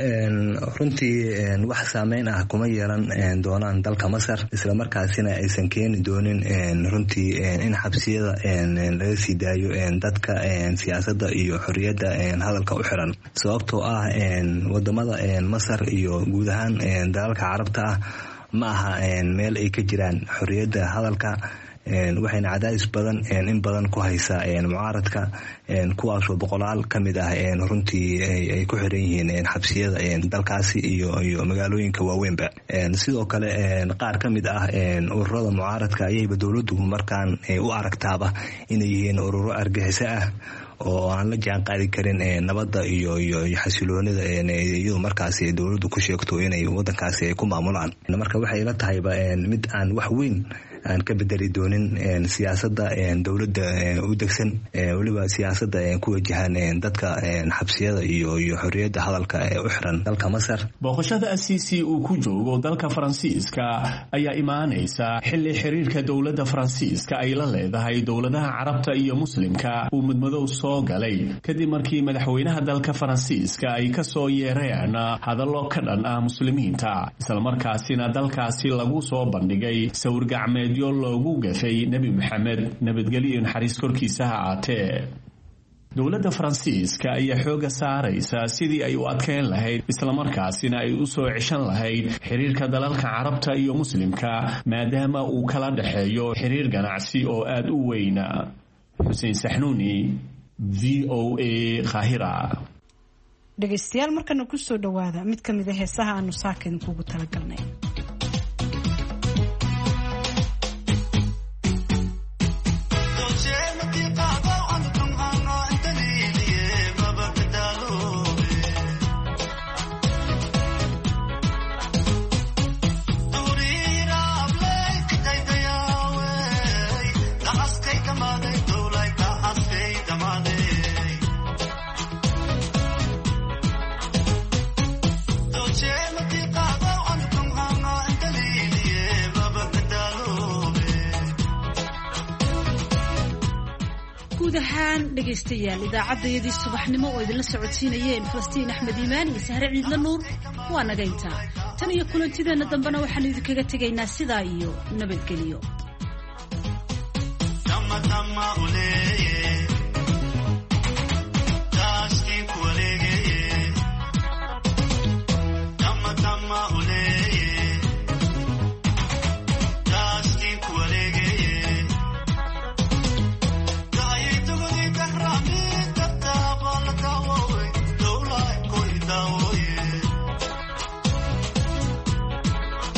runtii wax saameyn ah kuma yeelan doonaan dalka Masar, isla markaasina aysan keeni doonin runtii in xabsiyada laga sii daayo dadka siyaasadda iyo xorriyadda hadalka xiran, sababtoo ah wadamada Masar iyo guud ahaan dalalka carabta ah ma aha meel ay ka jiraan xorriyadda hadalka, waxayna cadaadis badan in badan ku haysaa mucaaradka, kuwaasoo boqolaal ka mid ah runtii ay ku xiran yihiin xabsiyada dalkaasi iyo iyo magaalooyinka waaweynba. sidoo kale qaar ka mid ah ururada mucaaradka ayayba dowladdu markaan u aragtaaba inay yihiin ururo argaxiso ah oo aan la jaan qaadi karin nabadda iyo iyo xasiloonida iyadoo markaasi dowladdu ku sheegto inay wadankaasi ay ku maamulaan. marka waxay la tahayba mid aan wax weyn aan ka bedeli doonin siyaasadda dowladda u degsan, waliba siyaasadda ku wajahan dadka xabsiyada iyo iyo xorriyadda hadalka ee u xiran dalka Masar. booqashada Al-Sisi uu ku joogo dalka Faransiiska ayaa imaanaysa xilli xiriirka dowladda Faransiiska ay la leedahay dowladaha Carabta iyo Muslimka uu mudmadow soo galay kadib markii madaxweynaha dalka Faransiiska ay ka soo yeereen hadallo ka dhan ah muslimiinta, isla markaasina dalkaasi lagu soo bandhigay sawir gacmeed loogu gafay Nabi Maxamed nabadgelyo iyo naxariis korkiisa ha aatee. dowladda Faransiiska ayaa xooga saaraysa sidii ay u adkeyn lahayd isla markaasina ay u soo ceshan lahayd xiriirka dalalka Carabta iyo Muslimka, maadaama uu kala dhaxeeyo xiriir ganacsi oo aad u weyn. Xuseen Saxnuuni, V O A, Qaahira. dhegaystayaal markana ku soo dhawaada mid ka mid ah heesaha aanu saakin kugu talagalnay. dhegaystayaal idaacadayadii subaxnimo oo idinla socodsiinayeen Falastiin Axmed Iimaan iyo Sahre Ciidla Nuur waa naga intaa. tan iyo kulantideena dambena waxaan idinkaga tegaynaa sidaa iyo nabadgelyo.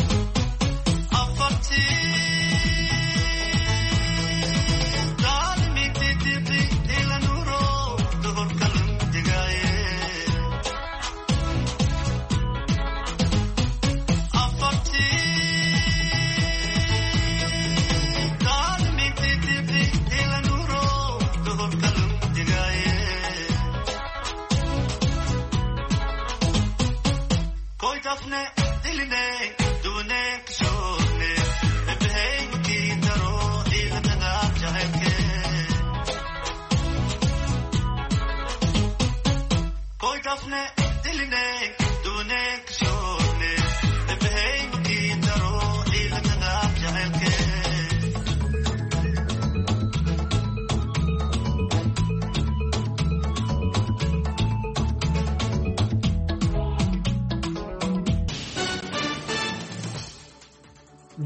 Darling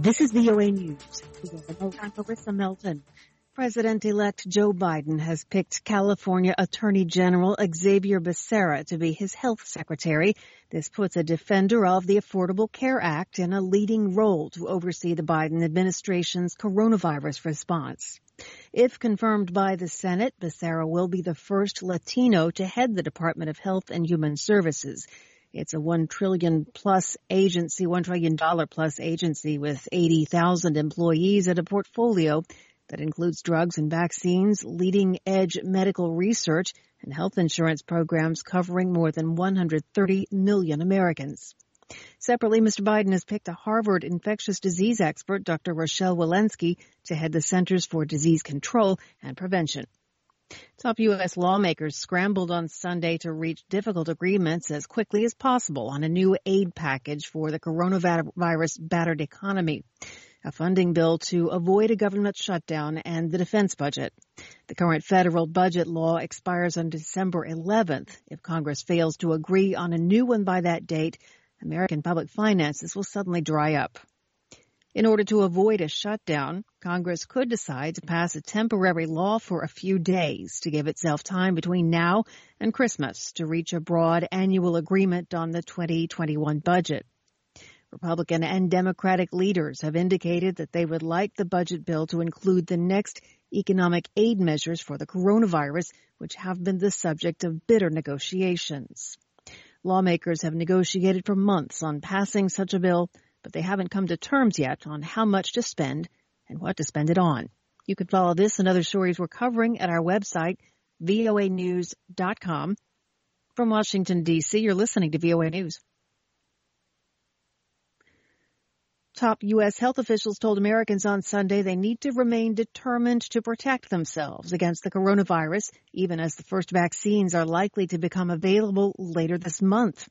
This is V O A News. I'm Marissa Melton. President-elect Joe Biden has picked California Attorney General Xavier Becerra to be his health secretary. This puts a defender of the Affordable Care Act in a leading role to oversee the Biden administration's coronavirus response. If confirmed by the Senate, Becerra will be the first Latino to head the Department of Health and Human Services. It's a one trillion plus agency, one trillion dollar plus agency with eighty thousand employees and a portfolio that includes drugs and vaccines, leading-edge medical research, and health insurance programs covering more than one hundred thirty million Americans. Separately, Mister Biden has picked a Harvard infectious disease expert, Doctor Rochelle Walensky, to head the Centers for Disease Control and Prevention. Top U S lawmakers scrambled on Sunday to reach difficult agreements as quickly as possible on a new aid package for the coronavirus-battered economy, a funding bill to avoid a government shutdown, and the defense budget. The current federal budget law expires on December eleventh. If Congress fails to agree on a new one by that date, American public finances will suddenly dry up. In order to avoid a shutdown, Congress could decide to pass a temporary law for a few days to give itself time between now and Christmas to reach a broad annual agreement on the twenty twenty-one budget. Republican and Democratic leaders have indicated that they would like the budget bill to include the next economic aid measures for the coronavirus, which have been the subject of bitter negotiations. Lawmakers have negotiated for months on passing such a bill, but they haven't come to terms yet on how much to spend and what to spend it on. You can follow this and other stories we're covering at our website, V O A news dot com. From Washington, D C, you're listening to V O A News. Top U S health officials told Americans on Sunday they need to remain determined to protect themselves against the coronavirus, even as the first vaccines are likely to become available later this month.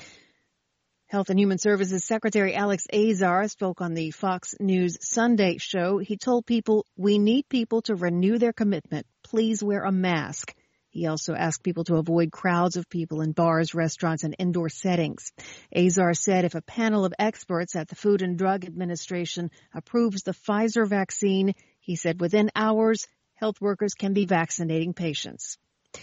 Health and Human Services Secretary Alex Azar spoke on the Fox News Sunday show. He told people, "We need people to renew their commitment. Please wear a mask." He also asked people to avoid crowds of people in bars, restaurants, and indoor settings. Azar said if a panel of experts at the Food and Drug Administration approves the Pfizer vaccine, he said within hours, health workers can be vaccinating patients.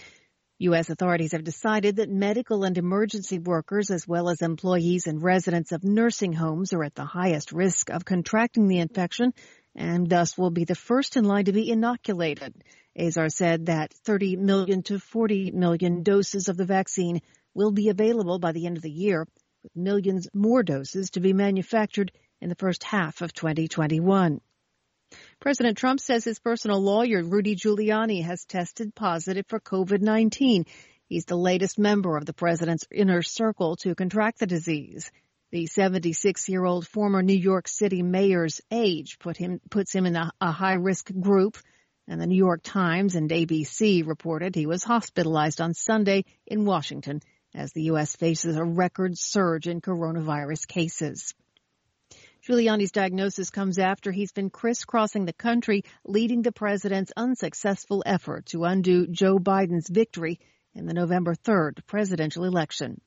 U S authorities have decided that medical and emergency workers, as well as employees and residents of nursing homes, are at the highest risk of contracting the infection and thus will be the first in line to be inoculated. Azar said that thirty million to forty million doses of the vaccine will be available by the end of the year, with millions more doses to be manufactured in the first half of twenty twenty-one. President Trump says his personal lawyer, Rudy Giuliani, has tested positive for COVID nineteen. He's the latest member of the president's inner circle to contract the disease. The seventy-six-year-old former New York City mayor's age put him, puts him in a, a high-risk group, and the New York Times and A B C reported he was hospitalized on Sunday in Washington as the U S faces a record surge in coronavirus cases. Giuliani's diagnosis comes after he's been crisscrossing the country, leading the president's unsuccessful effort to undo Joe Biden's victory in the November third presidential election.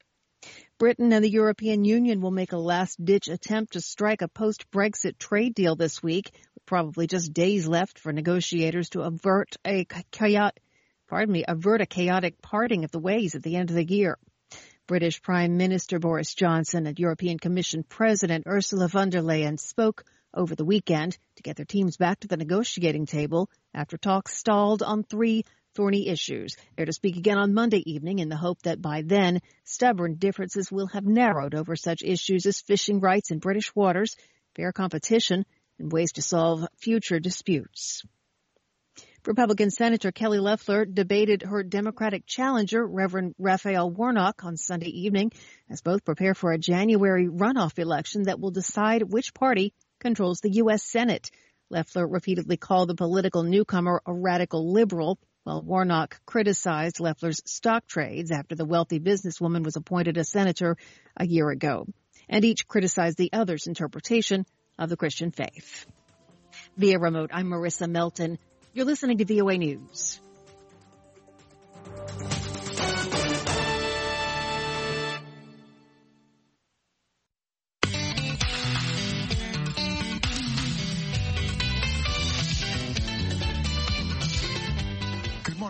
Britain and the European Union will make a last-ditch attempt to strike a post-Brexit trade deal this week, with probably just days left for negotiators to avert a chaotic, pardon me, avert a chaotic parting of the ways at the end of the year. British Prime Minister Boris Johnson and European Commission President Ursula von der Leyen spoke over the weekend to get their teams back to the negotiating table after talks stalled on three thorny issues. They're to speak again on Monday evening in the hope that by then, stubborn differences will have narrowed over such issues as fishing rights in British waters, fair competition, and ways to solve future disputes. Republican Senator Kelly Loeffler debated her Democratic challenger, Reverend Raphael Warnock, on Sunday evening, as both prepare for a January runoff election that will decide which party controls the U S Senate. Loeffler repeatedly called the political newcomer a radical liberal, while Warnock criticized Loeffler's stock trades after the wealthy businesswoman was appointed a senator a year ago, and each criticized the other's interpretation of the Christian faith. Via remote, I'm Marissa Melton. You're listening to V O A News.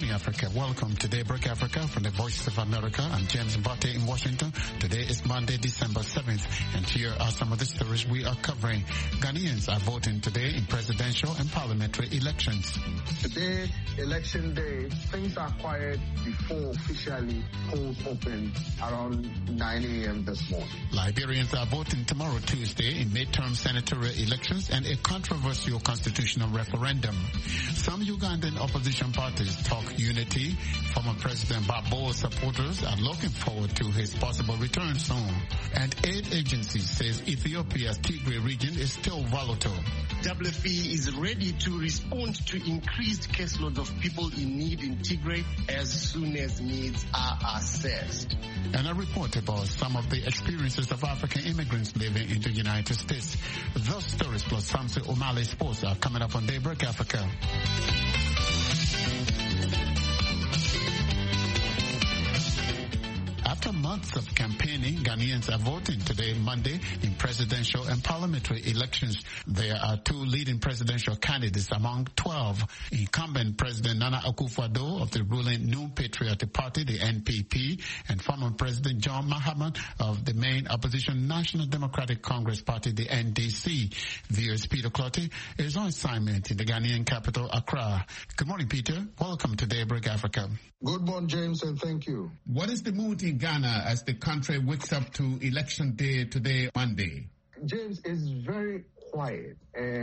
morning, Africa. Welcome to Daybreak Africa from the Voice of America. I'm James Botte in Washington. Today is Monday, December seventh, and here are some of the stories we are covering. Ghanaians are voting today in presidential and parliamentary elections. Today, election day, things are quiet before officially polls open around nine a.m. this morning. Liberians are voting tomorrow, Tuesday, in midterm senatorial elections and a controversial constitutional referendum. Some Ugandan opposition parties talk unity. Former President Babo's supporters are looking forward to his possible return soon. And aid agency says Ethiopia's Tigray region is still volatile. W F P is ready to respond to increased caseloads of people in need in Tigray as soon as needs are assessed. And a report about some of the experiences of African immigrants living in the United States. Those stories plus Samson O'Malley Sports are coming up on Daybreak Africa. After months of campaigning, Ghanaians are voting today, Monday, in presidential and parliamentary elections. There are two leading presidential candidates among twelve. Incumbent President Nana Akufo-Addo of the ruling New Patriotic Party, the N P P, and former President John Mahama of the main opposition National Democratic Congress Party, the N D C. V O's Peter Clotty is on assignment in the Ghanaian capital, Accra. Good morning, Peter. Welcome to Daybreak Africa. Good morning, James, and thank you. What is the mood in Ghana as the country wakes up to election day today, Monday? James, it's very quiet,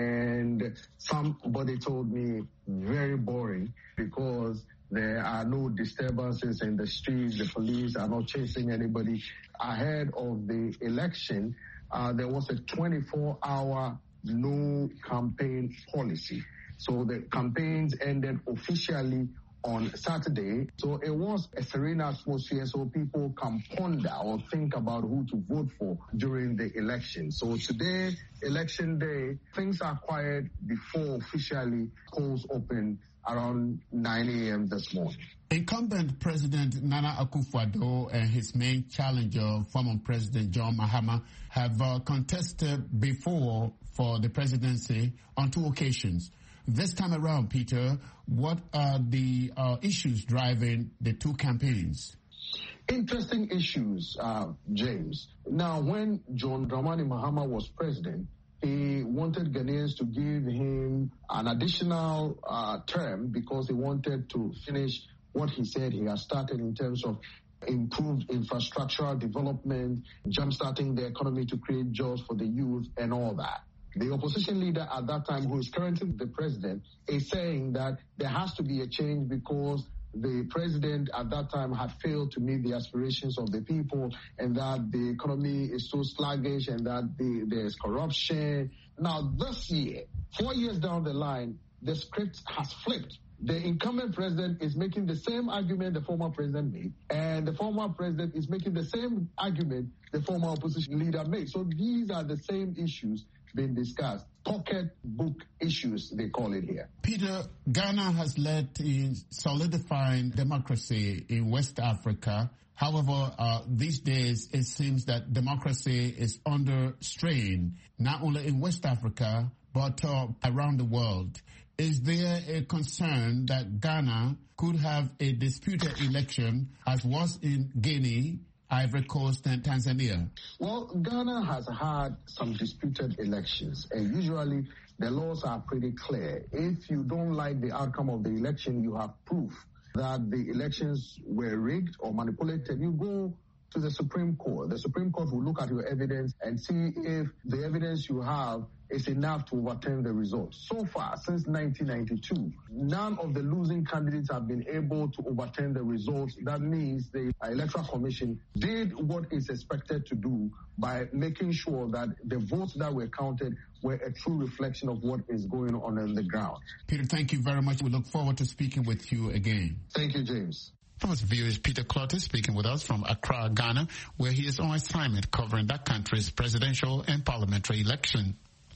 and somebody told me very boring because there are no disturbances in the streets. The police are not chasing anybody. Ahead of the election, uh, there was a twenty-four hour no campaign policy. So the campaigns ended officially on Saturday. So it was a serene atmosphere so people can ponder or think about who to vote for during the election. So today, election day, things are quiet before officially polls open around nine a.m. this morning. Incumbent President Nana Akufo-Addo and his main challenger, former President John Mahama, have uh, contested before for the presidency on two occasions. This time around, Peter, what are the uh, issues driving the two campaigns? Interesting issues, uh, James. Now, when John Dramani Mahama was president, he wanted Ghanaians to give him an additional uh, term because he wanted to finish what he said he has started in terms of improved infrastructural development, jumpstarting the economy to create jobs for the youth and all that. The opposition leader at that time, who is currently the president, is saying that there has to be a change because the president at that time had failed to meet the aspirations of the people and that the economy is so sluggish and that the, there's corruption. Now, this year, four years down the line, the script has flipped. The incumbent president is making the same argument the former president made, and the former president is making the same argument the former opposition leader made. So these are the same issues being discussed. Pocketbook issues, they call it here. Peter, Ghana has led in solidifying democracy in West Africa. However, uh, these days it seems that democracy is under strain, not only in West Africa, but uh, around the world. Is there a concern that Ghana could have a disputed election as was in Guinea, Ivory Coast and Tanzania? Well, Ghana has had some disputed elections, and usually the laws are pretty clear. If you don't like the outcome of the election, you have proof that the elections were rigged or manipulated. You go to the Supreme Court. The Supreme Court will look at your evidence and see if the evidence you have is enough to overturn the results. So far, since nineteen ninety-two, none of the losing candidates have been able to overturn the results. That means the Electoral Commission did what is expected to do by making sure that the votes that were counted were a true reflection of what is going on on the ground. Peter, thank you very much. We look forward to speaking with you again. Thank you, James. That was V O's Peter Clotty speaking with us from Accra, Ghana, where he is on assignment covering that country's presidential and parliamentary election.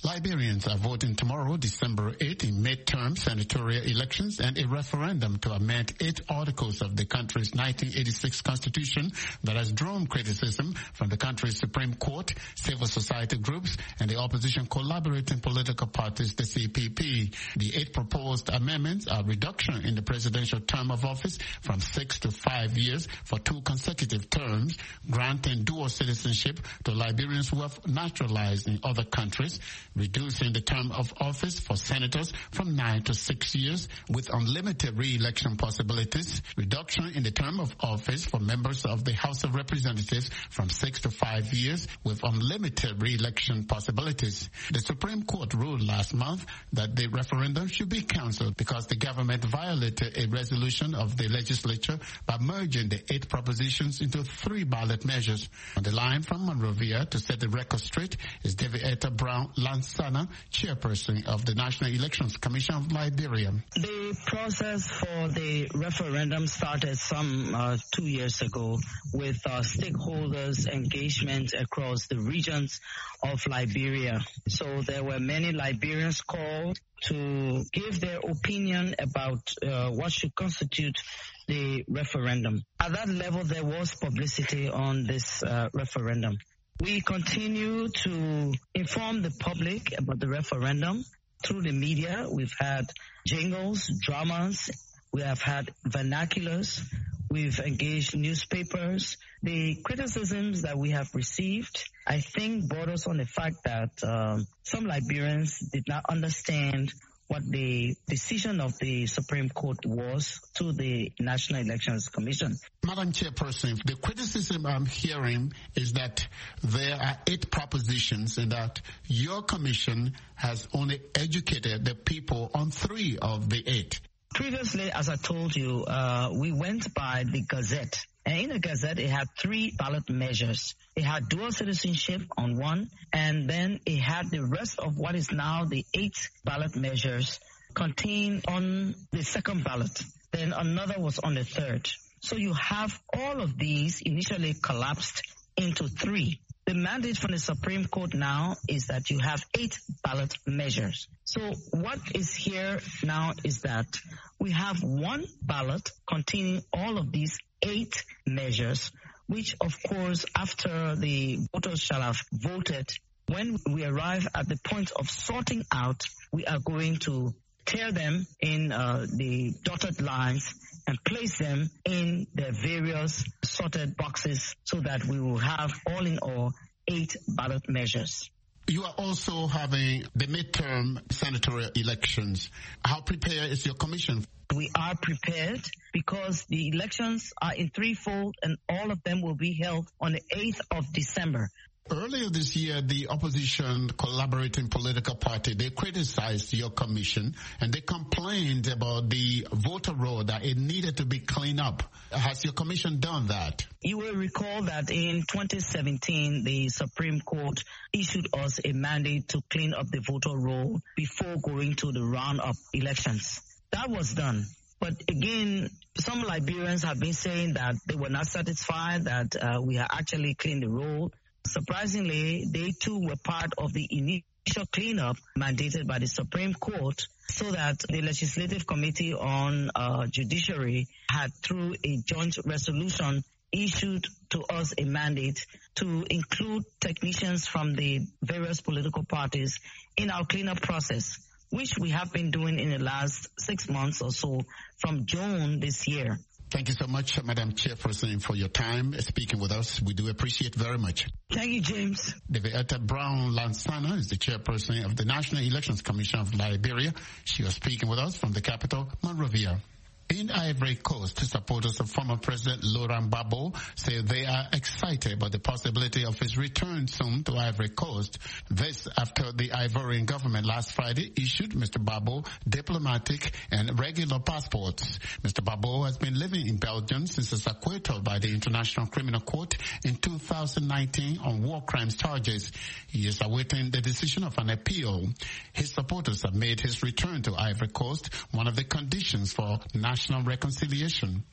Liberians are voting tomorrow, December eighth, in midterm senatorial elections and a referendum to amend eight articles of the country's nineteen eighty-six constitution that has drawn criticism from the country's Supreme Court, civil society groups, and the opposition collaborating political parties, the C P P. The eight proposed amendments are reduction in the presidential term of office from six to five years for two consecutive terms, granting dual citizenship to Liberians who have naturalized in other countries, reducing the term of office for senators from nine to six years with unlimited re-election possibilities, reduction in the term of office for members of the House of Representatives from six to five years with unlimited re-election possibilities. The Supreme Court ruled last month that the referendum should be cancelled because the government violated a resolution of the legislature by merging the eight propositions into three ballot measures. On the line from Monrovia to set the record straight is Davietta Brown Lansana, chairperson of the National Elections Commission of Liberia. The process for the referendum started some uh, two years ago with uh, stakeholders' engagement across the regions of Liberia. So there were many Liberians called to give their opinion about uh, what should constitute the referendum. At that level, there was publicity on this uh, referendum. We continue to inform the public about the referendum through the media. We've had jingles, dramas, we have had vernaculars, we've engaged newspapers. The criticisms that we have received, I think, brought us on the fact that um, some Liberians did not understand what the decision of the Supreme Court was to the National Elections Commission. Madam Chairperson, the criticism I'm hearing is that there are eight propositions and that your commission has only educated the people on three of the eight. Previously, as I told you, uh, we went by the Gazette. And in the Gazette, it had three ballot measures. It had dual citizenship on one, and then it had the rest of what is now the eight ballot measures contained on the second ballot. Then another was on the third. So you have all of these initially collapsed into three. The mandate from the Supreme Court now is that you have eight ballot measures. So what is here now is that we have one ballot containing all of these eight measures, which of course after the voters shall have voted, when we arrive at the point of sorting out, we are going to tear them in uh, the dotted lines and place them in their various sorted boxes so that we will have all in all eight ballot measures. You are also having the midterm senatorial elections. How prepared is your commission? We are prepared because the elections are in threefold and all of them will be held on the eighth of December. Earlier this year, the opposition collaborating political party, they criticized your commission and they complained about the voter roll, that it needed to be cleaned up. Has your commission done that? You will recall that in twenty seventeen, the Supreme Court issued us a mandate to clean up the voter roll before going to the round-up elections. That was done. But again, some Liberians have been saying that they were not satisfied that uh, we have actually cleaned the roll. Surprisingly, they too were part of the initial cleanup mandated by the Supreme Court, so that the Legislative Committee on uh, Judiciary had, through a joint resolution, issued to us a mandate to include technicians from the various political parties in our cleanup process, which we have been doing in the last six months or so from June this year. Thank you so much, Madam Chairperson, for your time speaking with us. We do appreciate very much. Thank you, James. Davietta Brown Lansana is the chairperson of the National Elections Commission of Liberia. She was speaking with us from the capital, Monrovia. In Ivory Coast, supporters of former President Laurent Gbagbo say they are excited about the possibility of his return soon to Ivory Coast. This after the Ivorian government last Friday issued Mister Gbagbo diplomatic and regular passports. Mister Gbagbo has been living in Belgium since his acquittal by the International Criminal Court in two thousand nineteen on war crimes charges. He is awaiting the decision of an appeal. His supporters have made his return to Ivory Coast one of the conditions for national reconciliation.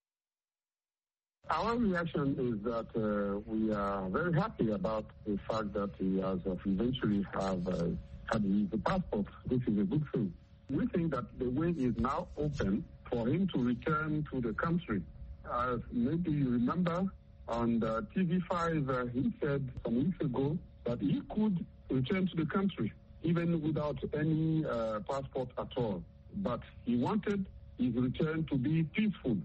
Our reaction is that uh, we are very happy about the fact that he has uh, eventually have uh, had his passport, which is a good thing. We think that the way is now open for him to return to the country. As maybe you remember, on the T V five, uh, he said some weeks ago that he could return to the country, even without any uh, passport at all. But he wanted his return to be peaceful.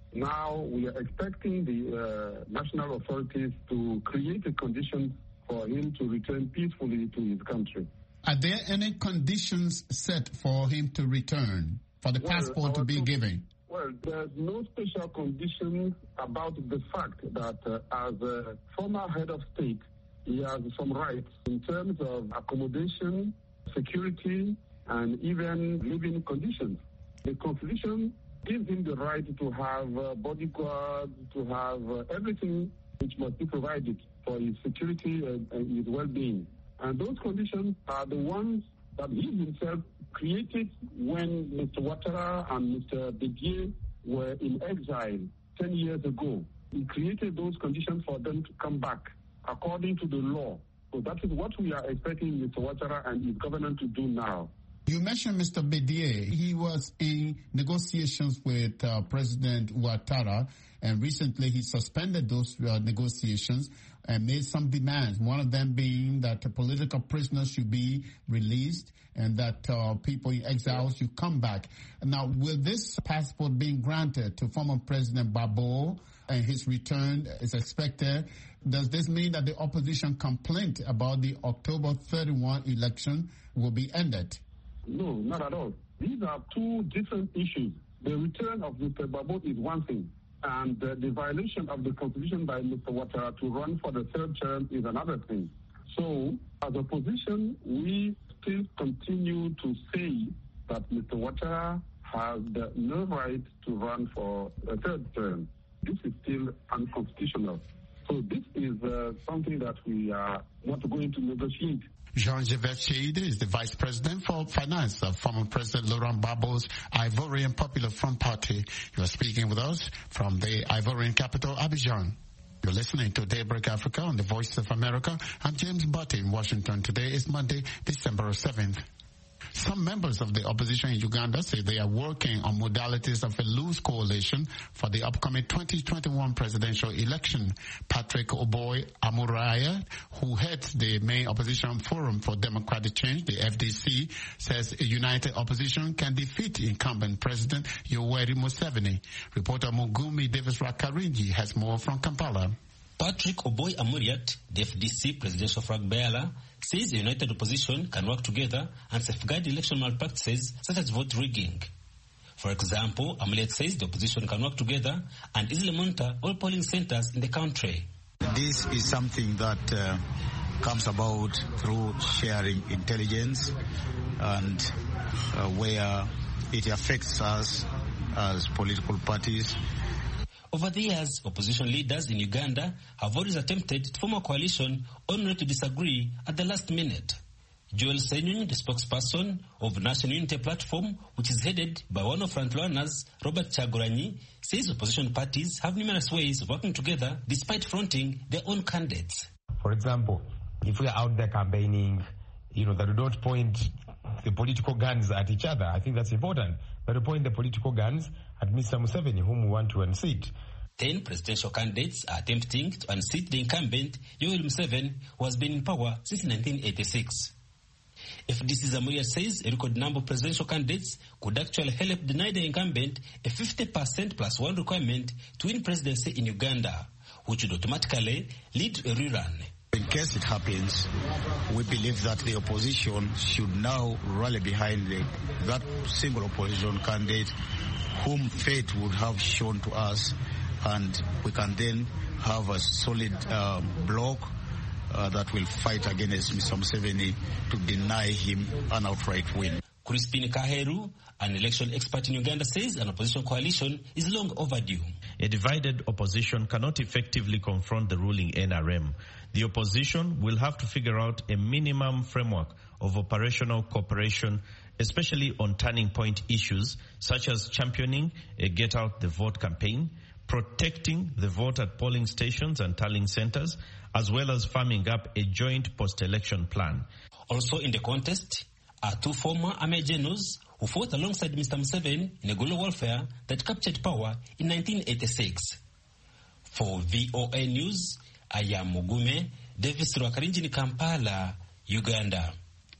Now we are expecting the uh, national authorities to create a condition for him to return peacefully to his country. Are there any conditions set for him to return, for the well, passport to be given? Well, there's no special conditions about the fact that uh, as a former head of state, he has some rights in terms of accommodation, security, and even living conditions. The Constitution gives him the right to have uh, bodyguards, to have uh, everything which must be provided for his security and, and his well-being. And those conditions are the ones that he himself created when Mister Ouattara and Mister Bédié were in exile ten years ago. He created those conditions for them to come back according to the law. So that is what we are expecting Mister Ouattara and his government to do now. You mentioned Mister Bédié. He was in negotiations with uh, President Ouattara, and recently he suspended those uh, negotiations and made some demands, one of them being that uh, political prisoners should be released and that uh, people in exile should come back. Now, will this passport being granted to former President Gbagbo and his return is expected, does this mean that the opposition complaint about the October thirty-first election will be ended? No, not at all. These are two different issues. The return of Mister Gbagbo is one thing, and uh, the violation of the constitution by Mister Ouattara to run for the third term is another thing. So, as opposition, we still continue to say that Mister Ouattara has the no right to run for a third term. This is still unconstitutional. So this is uh, something that we are not going to negotiate. Jean-Yves Cheide is the Vice President for Finance of former President Laurent Gbagbo's Ivorian Popular Front Party. You are speaking with us from the Ivorian capital, Abidjan. You're listening to Daybreak Africa on the Voice of America. I'm James Butte in Washington. Today is Monday, December seventh. Some members of the opposition in Uganda say they are working on modalities of a loose coalition for the upcoming twenty twenty-one presidential election. Patrick Oboy Amuraya, who heads the main opposition forum for democratic change, the F D C, says a united opposition can defeat incumbent President Yoweri Museveni. Reporter Mugumi Davis-Rakarinji has more from Kampala. Patrick Oboy Amuriat, the F D C presidential flag bearer, says a united opposition can work together and safeguard election malpractices such as vote rigging. For example, Amuriat says the opposition can work together and easily monitor all polling centers in the country. This is something that uh, comes about through sharing intelligence and uh, where it affects us as political parties. Over the years, opposition leaders in Uganda have always attempted to form a coalition only to disagree at the last minute. Joel Senyonyi, the spokesperson of National Unity Platform, which is headed by one of frontrunners, Robert Chaguranyi, says opposition parties have numerous ways of working together despite fronting their own candidates. For example, if we are out there campaigning, you know, that we don't point the political guns at each other. I think that's important. But we point the political guns at Mister Museveni, whom we want to unseat. Ten presidential candidates are attempting to unseat the incumbent, Yoweri Museveni, who has been in power since nineteen eighty-six. F D C's Amuriat says a record number of presidential candidates could actually help deny the incumbent a fifty percent plus one requirement to win presidency in Uganda, which would automatically lead to a rerun. In case it happens, we believe that the opposition should now rally behind the, that single opposition candidate whom fate would have shown to us, and we can then have a solid uh, bloc uh, that will fight against Mister Museveni to deny him an outright win. Crispin Kaheru, an election expert in Uganda, says an opposition coalition is long overdue. A divided opposition cannot effectively confront the ruling N R M. The opposition will have to figure out a minimum framework of operational cooperation, especially on turning point issues such as championing a get-out-the-vote campaign, protecting the vote at polling stations and tallying centers, as well as firming up a joint post-election plan. Also in the contest are two former army generals who fought alongside Mister Museveni in a guerrilla warfare that captured power in nineteen eighty-six. For V O A News, I am Mugume Davis Rwakarinjini, Kampala, Uganda.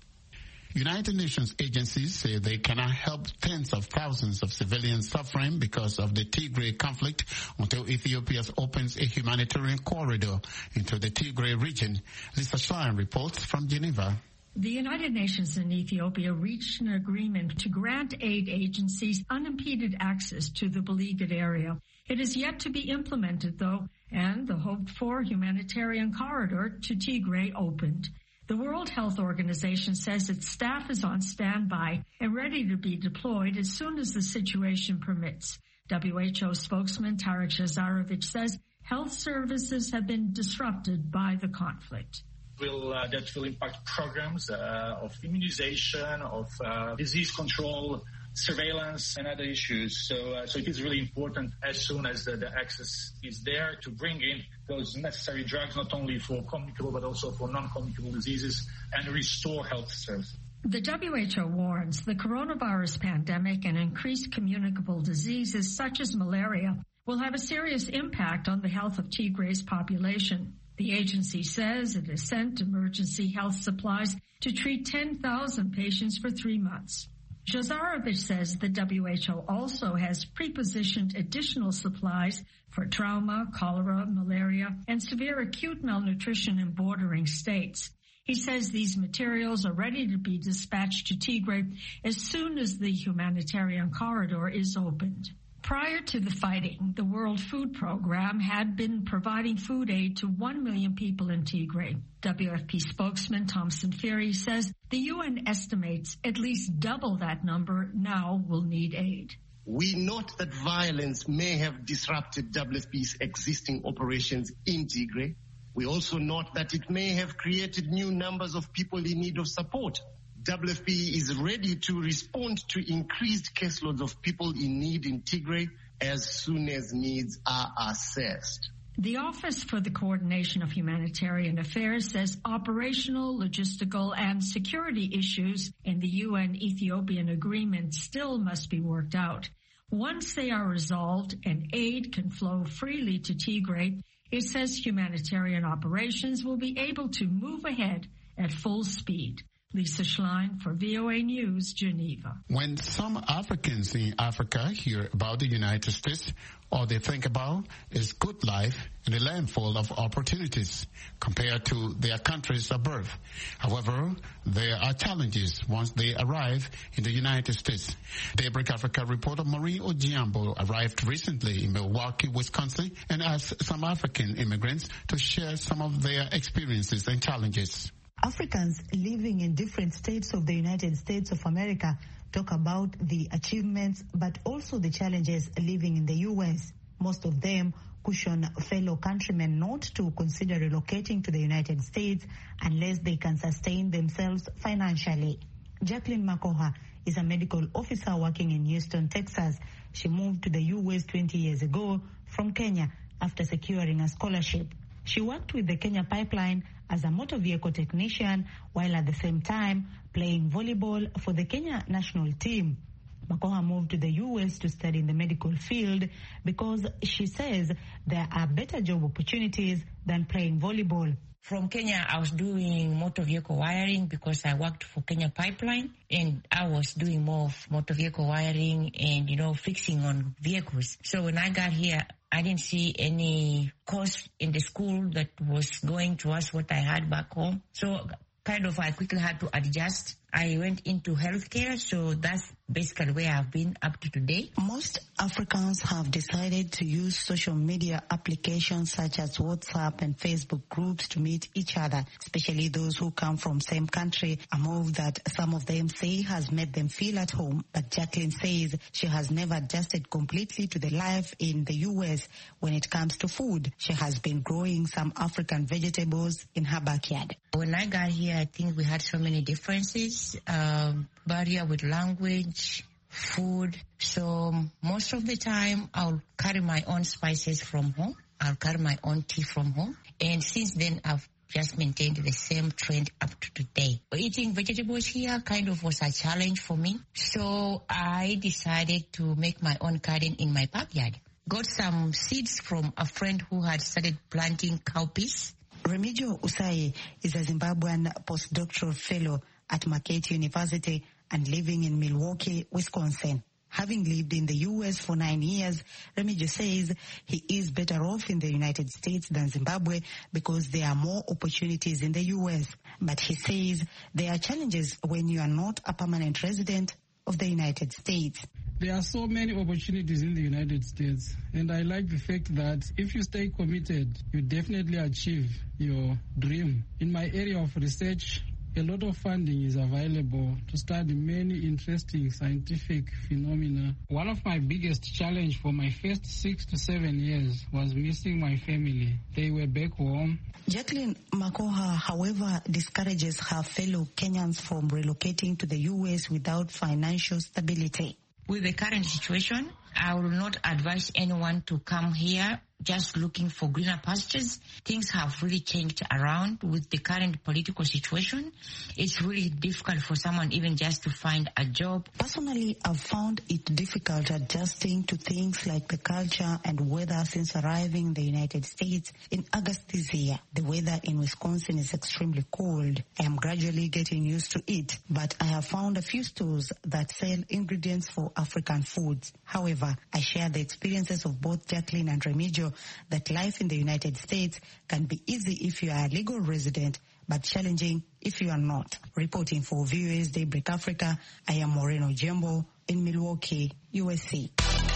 United Nations agencies say they cannot help tens of thousands of civilians suffering because of the Tigray conflict until Ethiopia opens a humanitarian corridor into the Tigray region. Lisa Schlein reports from Geneva. The United Nations and Ethiopia reached an agreement to grant aid agencies unimpeded access to the beleaguered area. It is yet to be implemented, though, and the hoped-for humanitarian corridor to Tigray opened. The World Health Organization says its staff is on standby and ready to be deployed as soon as the situation permits. W H O spokesman Tarek Shazarovich says health services have been disrupted by the conflict. Will, uh, that will impact programs uh, of immunization, of uh, disease control, surveillance, and other issues. So, uh, so it is really important as soon as the, the access is there to bring in those necessary drugs, not only for communicable but also for non-communicable diseases, and restore health services. The W H O warns the coronavirus pandemic and increased communicable diseases such as malaria will have a serious impact on the health of Tigray's population. The agency says it has sent emergency health supplies to treat ten thousand patients for three months. Shazarovich says the W H O also has pre-positioned additional supplies for trauma, cholera, malaria, and severe acute malnutrition in bordering states. He says these materials are ready to be dispatched to Tigray as soon as the humanitarian corridor is opened. Prior to the fighting, the World Food Program had been providing food aid to one million people in Tigray. W F P spokesman Thomson Ferry says the U N estimates at least double that number now will need aid. We note that violence may have disrupted W F P's existing operations in Tigray. We also note that it may have created new numbers of people in need of support. W F P is ready to respond to increased caseloads of people in need in Tigray as soon as needs are assessed. The Office for the Coordination of Humanitarian Affairs says operational, logistical, and security issues in the U N-Ethiopian agreement still must be worked out. Once they are resolved and aid can flow freely to Tigray, it says humanitarian operations will be able to move ahead at full speed. Lisa Schlein for V O A News, Geneva. When some Africans in Africa hear about the United States, all they think about is good life and a land full of opportunities compared to their countries of birth. However, there are challenges once they arrive in the United States. Daybreak Africa reporter Maureen Ojiambo arrived recently in Milwaukee, Wisconsin, and asked some African immigrants to share some of their experiences and challenges. Africans living in different states of the United States of America talk about the achievements but also the challenges living in the U S. Most of them caution fellow countrymen not to consider relocating to the United States unless they can sustain themselves financially. Jacqueline Makoha is a medical officer working in Houston, Texas. She moved to the U S twenty years ago from Kenya after securing a scholarship. She worked with the Kenya Pipeline as a motor vehicle technician while at the same time playing volleyball for the Kenya national team. Makoha moved to the U S to study in the medical field because she says there are better job opportunities than playing volleyball. From Kenya, I was doing motor vehicle wiring because I worked for Kenya Pipeline, and I was doing more of motor vehicle wiring and, you know, fixing on vehicles. So when I got here, I didn't see any course in the school that was going towards what I had back home. So kind of I quickly had to adjust. I went into healthcare, so that's basically where I've been up to today. Most Africans have decided to use social media applications such as WhatsApp and Facebook groups to meet each other, especially those who come from same country, a move that some of them say has made them feel at home. But Jacqueline says she has never adjusted completely to the life in the U S when it comes to food. She has been growing some African vegetables in her backyard. When I got here, I think we had so many differences. Um, barrier with language, food. So most of the time I'll carry my own spices from home. I'll carry my own tea from home. And since then I've just maintained the same trend up to today. Eating vegetables here kind of was a challenge for me. So I decided to make my own garden in my backyard. Got some seeds from a friend who had started planting cowpeas. Remigio Usai is a Zimbabwean postdoctoral fellow at Marquette University and living in Milwaukee, Wisconsin. Having lived in the U S for nine years, Remigio says he is better off in the United States than Zimbabwe because there are more opportunities in the U S. But he says there are challenges when you are not a permanent resident of the United States. There are so many opportunities in the United States, and I like the fact that if you stay committed, you definitely achieve your dream. In my area of research, a lot of funding is available to study many interesting scientific phenomena. One of my biggest challenges for my first six to seven years was missing my family. They were back home. Jacqueline Makoha, however, discourages her fellow Kenyans from relocating to the U S without financial stability. With the current situation, I will not advise anyone to come here just looking for greener pastures. Things have really changed around with the current political situation. It's really difficult for someone even just to find a job. Personally, I've found it difficult adjusting to things like the culture and weather since arriving in the United States in August this year. The weather in Wisconsin is extremely cold. I am gradually getting used to it, but I have found a few stores that sell ingredients for African foods. However, I share the experiences of both Jacqueline and Remigio that life in the United States can be easy if you are a legal resident, but challenging if you are not. Reporting for V O A's Daybreak Africa, I am Moreno Jembo in Milwaukee, U S A.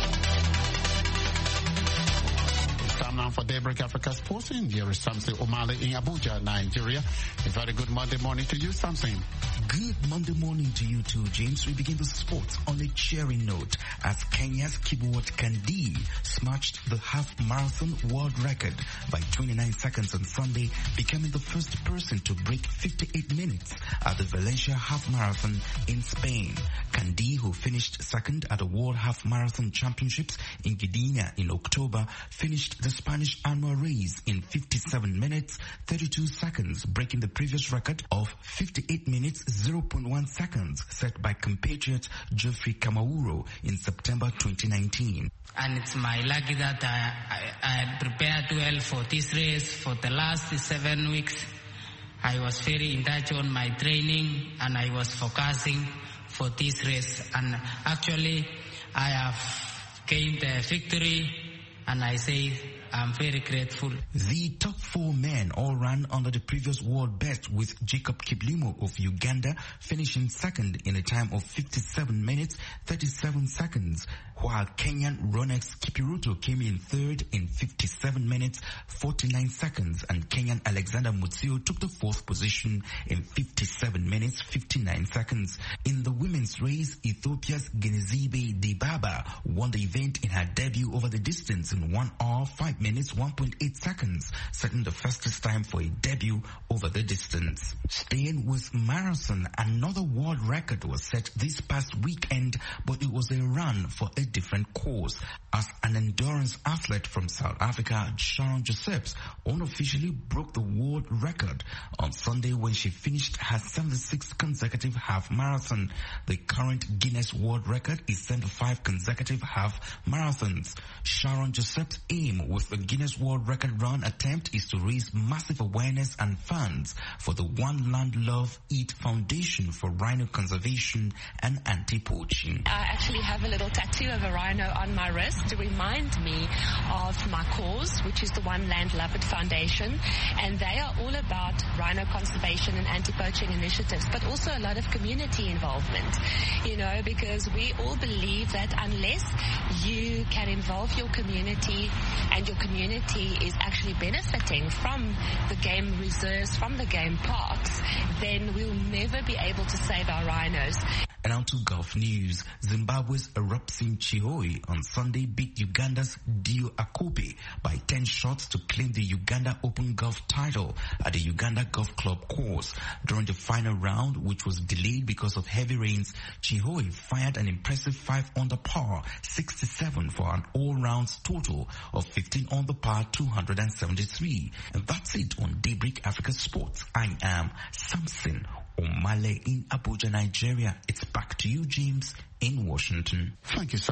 Time now for Daybreak Africa Sports. Here is Samson Omale in Abuja, Nigeria. A very good Monday morning to you, Samson. Good Monday morning to you too, James. We begin the sports on a cheering note as Kenya's Kibiwot Kandi smashed the half marathon world record by twenty-nine seconds on Sunday, becoming the first person to break fifty-eight minutes at the Valencia half marathon in Spain. Kandi, who finished second at the World Half Marathon Championships in Gdynia in October, finished the Spanish annual race in fifty-seven minutes, thirty-two seconds, breaking the previous record of fifty-eight minutes, zero point one seconds set by compatriot Geoffrey Kamauro in September twenty nineteen. And it's my lucky that I, I, I prepared well for this race for the last seven weeks. I was very in touch on my training and I was focusing for this race. And actually, I have gained a victory and I say I'm very grateful. The top four men all ran under the previous world best, with Jacob Kiplimo of Uganda finishing second in a time of fifty-seven minutes, thirty-seven seconds, while Kenyan Ronex Kipiruto came in third in fifty-seven minutes, forty-nine seconds, and Kenyan Alexander Mutsio took the fourth position in fifty-seven minutes, fifty-nine seconds. In the women's race, Ethiopia's Genezibe Dibaba won the event in her debut over the distance in one hour, five minutes, one point eight seconds, setting the fastest time for a debut over the distance. Staying with marathon, another world record was set this past weekend, but it was a run for a different cause, as an endurance athlete from South Africa, Sharon Josephs, unofficially broke the world record on Sunday when she finished her seventy-sixth consecutive half marathon. The current Guinness World Record is seventy-five consecutive half marathons. Sharon Josephs' aim with the Guinness World Record run attempt is to raise massive awareness and funds for the One Land Love Eat Foundation for rhino conservation and anti-poaching. I actually have a little tattoo of a rhino on my wrist to remind me of my cause, which is the One Land Love It Foundation, and they are all about rhino conservation and anti-poaching initiatives, but also a lot of community involvement, you know, because we all believe that unless you can involve your community and your your community is actually benefiting from the game reserves, from the game parks, then we'll never be able to save our rhinos. And on to golf news. Zimbabwe's Erupsim Chihoi on Sunday beat Uganda's Dio Akope by ten shots to claim the Uganda Open Golf title at the Uganda Golf Club course. During the final round, which was delayed because of heavy rains, Chihoi fired an impressive five under par, sixty-seven for an all-round total of fifteen under par, two hundred seventy-three. And that's it on Daybreak Africa Sports. I am Samson Omale in Abuja, Nigeria. It's back to you, James, in Washington. Thank you, sir.